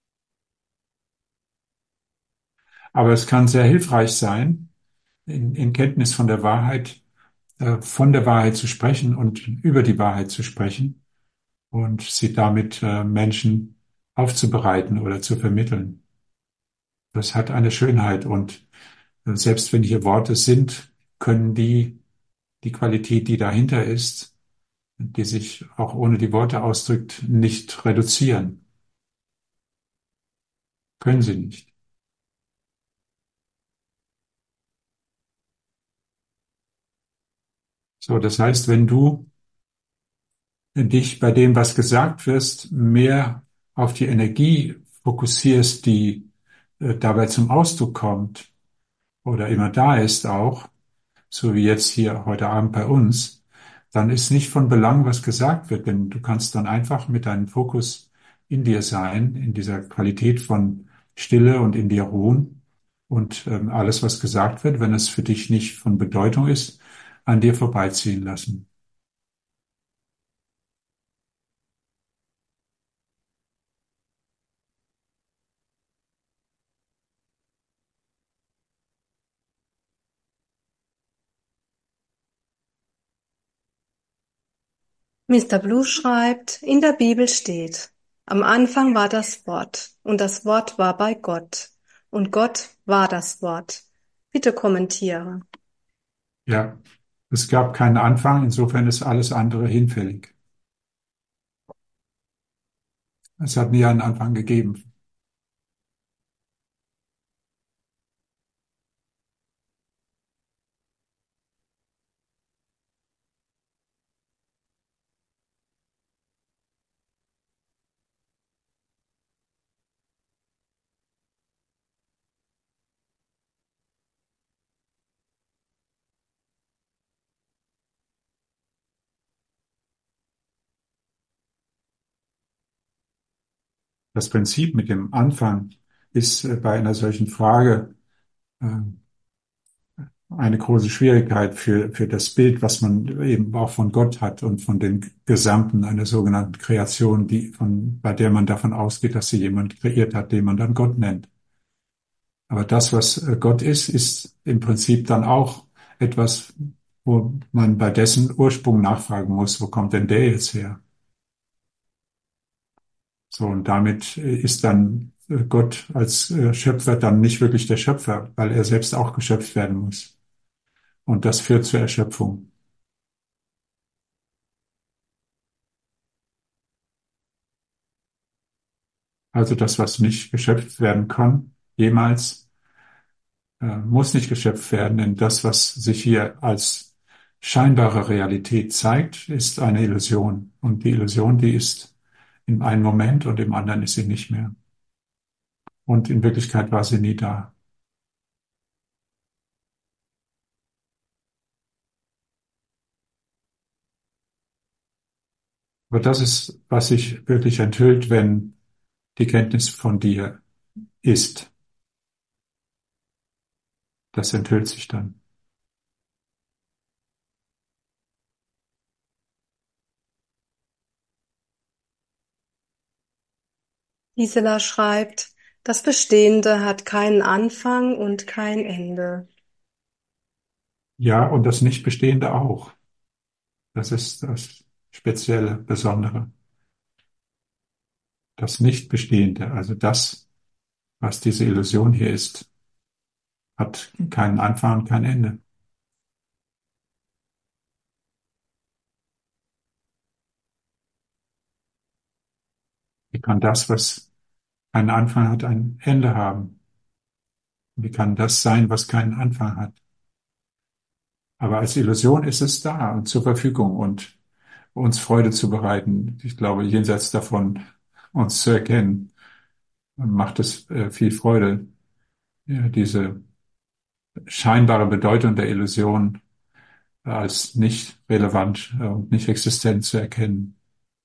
Aber es kann sehr hilfreich sein, in Kenntnis von der Wahrheit zu sprechen und über die Wahrheit zu sprechen und sie damit Menschen aufzubereiten oder zu vermitteln. Das hat eine Schönheit und selbst wenn hier Worte sind, können die Qualität, die dahinter ist, die sich auch ohne die Worte ausdrückt, nicht reduzieren. Können sie nicht. So, das heißt, wenn du dich bei dem, was gesagt wirst, mehr auf die Energie fokussierst, die dabei zum Ausdruck kommt oder immer da ist auch, so wie jetzt hier heute Abend bei uns, dann ist nicht von Belang, was gesagt wird, denn du kannst dann einfach mit deinem Fokus in dir sein, in dieser Qualität von Stille und in dir ruhen und alles, was gesagt wird, wenn es für dich nicht von Bedeutung ist, an dir vorbeiziehen lassen. Mr. Blue schreibt, in der Bibel steht, am Anfang war das Wort und das Wort war bei Gott und Gott war das Wort. Bitte kommentiere. Ja, es gab keinen Anfang, insofern ist alles andere hinfällig. Es hat nie einen Anfang gegeben. Das Prinzip mit dem Anfang ist bei einer solchen Frage äh, eine große Schwierigkeit für das Bild, was man eben auch von Gott hat und von den Gesamten einer sogenannten Kreation, bei der man davon ausgeht, dass sie jemand kreiert hat, den man dann Gott nennt. Aber das, was Gott ist, ist im Prinzip dann auch etwas, wo man bei dessen Ursprung nachfragen muss, wo kommt denn der jetzt her? So, und damit ist dann Gott als Schöpfer dann nicht wirklich der Schöpfer, weil er selbst auch geschöpft werden muss. Und das führt zur Erschöpfung. Also das, was nicht geschöpft werden kann, jemals, muss nicht geschöpft werden, denn das, was sich hier als scheinbare Realität zeigt, ist eine Illusion. Und die Illusion, die ist in einem Moment und im anderen ist sie nicht mehr. Und in Wirklichkeit war sie nie da. Aber das ist, was sich wirklich enthüllt, wenn die Kenntnis von dir ist. Das enthüllt sich dann. Gisela schreibt, das Bestehende hat keinen Anfang und kein Ende. Ja, und das Nichtbestehende auch. Das ist das Spezielle, Besondere. Das Nichtbestehende, also das, was diese Illusion hier ist, hat keinen Anfang und kein Ende. Wie kann das, was einen Anfang hat, ein Ende haben? Wie kann das sein, was keinen Anfang hat? Aber als Illusion ist es da und zur Verfügung und uns Freude zu bereiten. Ich glaube, jenseits davon, uns zu erkennen, macht es viel Freude, ja, diese scheinbare Bedeutung der Illusion als nicht relevant und nicht existent zu erkennen.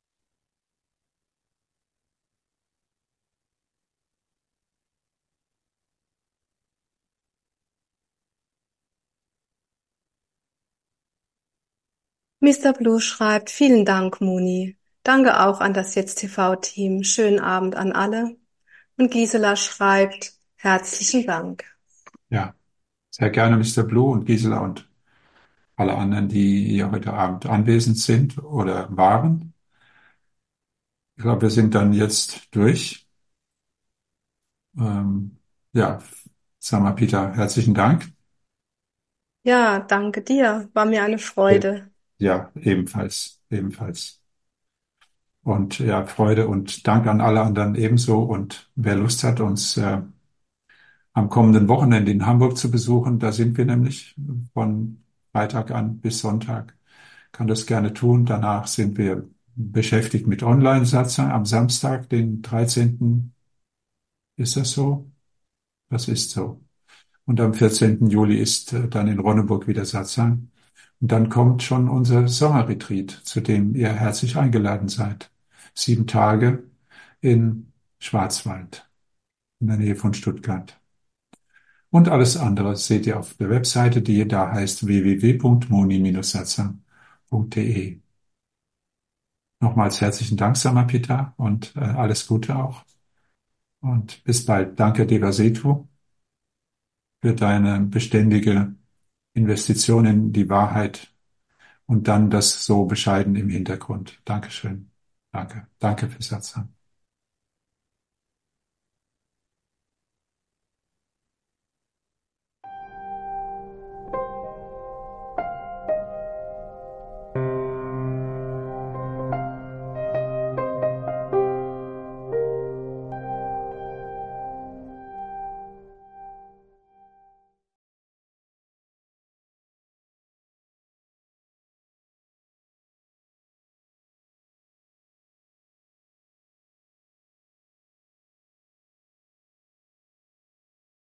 Mister Blue schreibt, vielen Dank, Moni. Danke auch an das Jetzt TV-Team. Schönen Abend an alle. Und Gisela schreibt, herzlichen Dank. Ja, sehr gerne Mr. Blue und Gisela und alle anderen, die hier heute Abend anwesend sind oder waren. Ich glaube, wir sind dann jetzt durch. Ja, sag mal, Peter, herzlichen Dank. Ja, danke dir. War mir eine Freude. Ja, ebenfalls, ebenfalls. Und ja, Freude und Dank an alle anderen ebenso. Und wer Lust hat, uns am kommenden Wochenende in Hamburg zu besuchen, da sind wir nämlich von Freitag an bis Sonntag, kann das gerne tun. Danach sind wir beschäftigt mit Online-Satzung. Am Samstag, den 13. ist das so? Das ist so. Und am 14. Juli ist dann in Ronneburg wieder Satzang. Und dann kommt schon unser Sommerretreat, zu dem ihr herzlich eingeladen seid. 7 Tage in Schwarzwald, in der Nähe von Stuttgart. Und alles andere seht ihr auf der Webseite, die da heißt www.moni-satzang.de. Nochmals herzlichen Dank, Samapita, und alles Gute auch. Und bis bald. Danke, Devasetu, für deine beständige Investition in die Wahrheit und dann das so bescheiden im Hintergrund. Dankeschön. Danke. Danke für Satzang.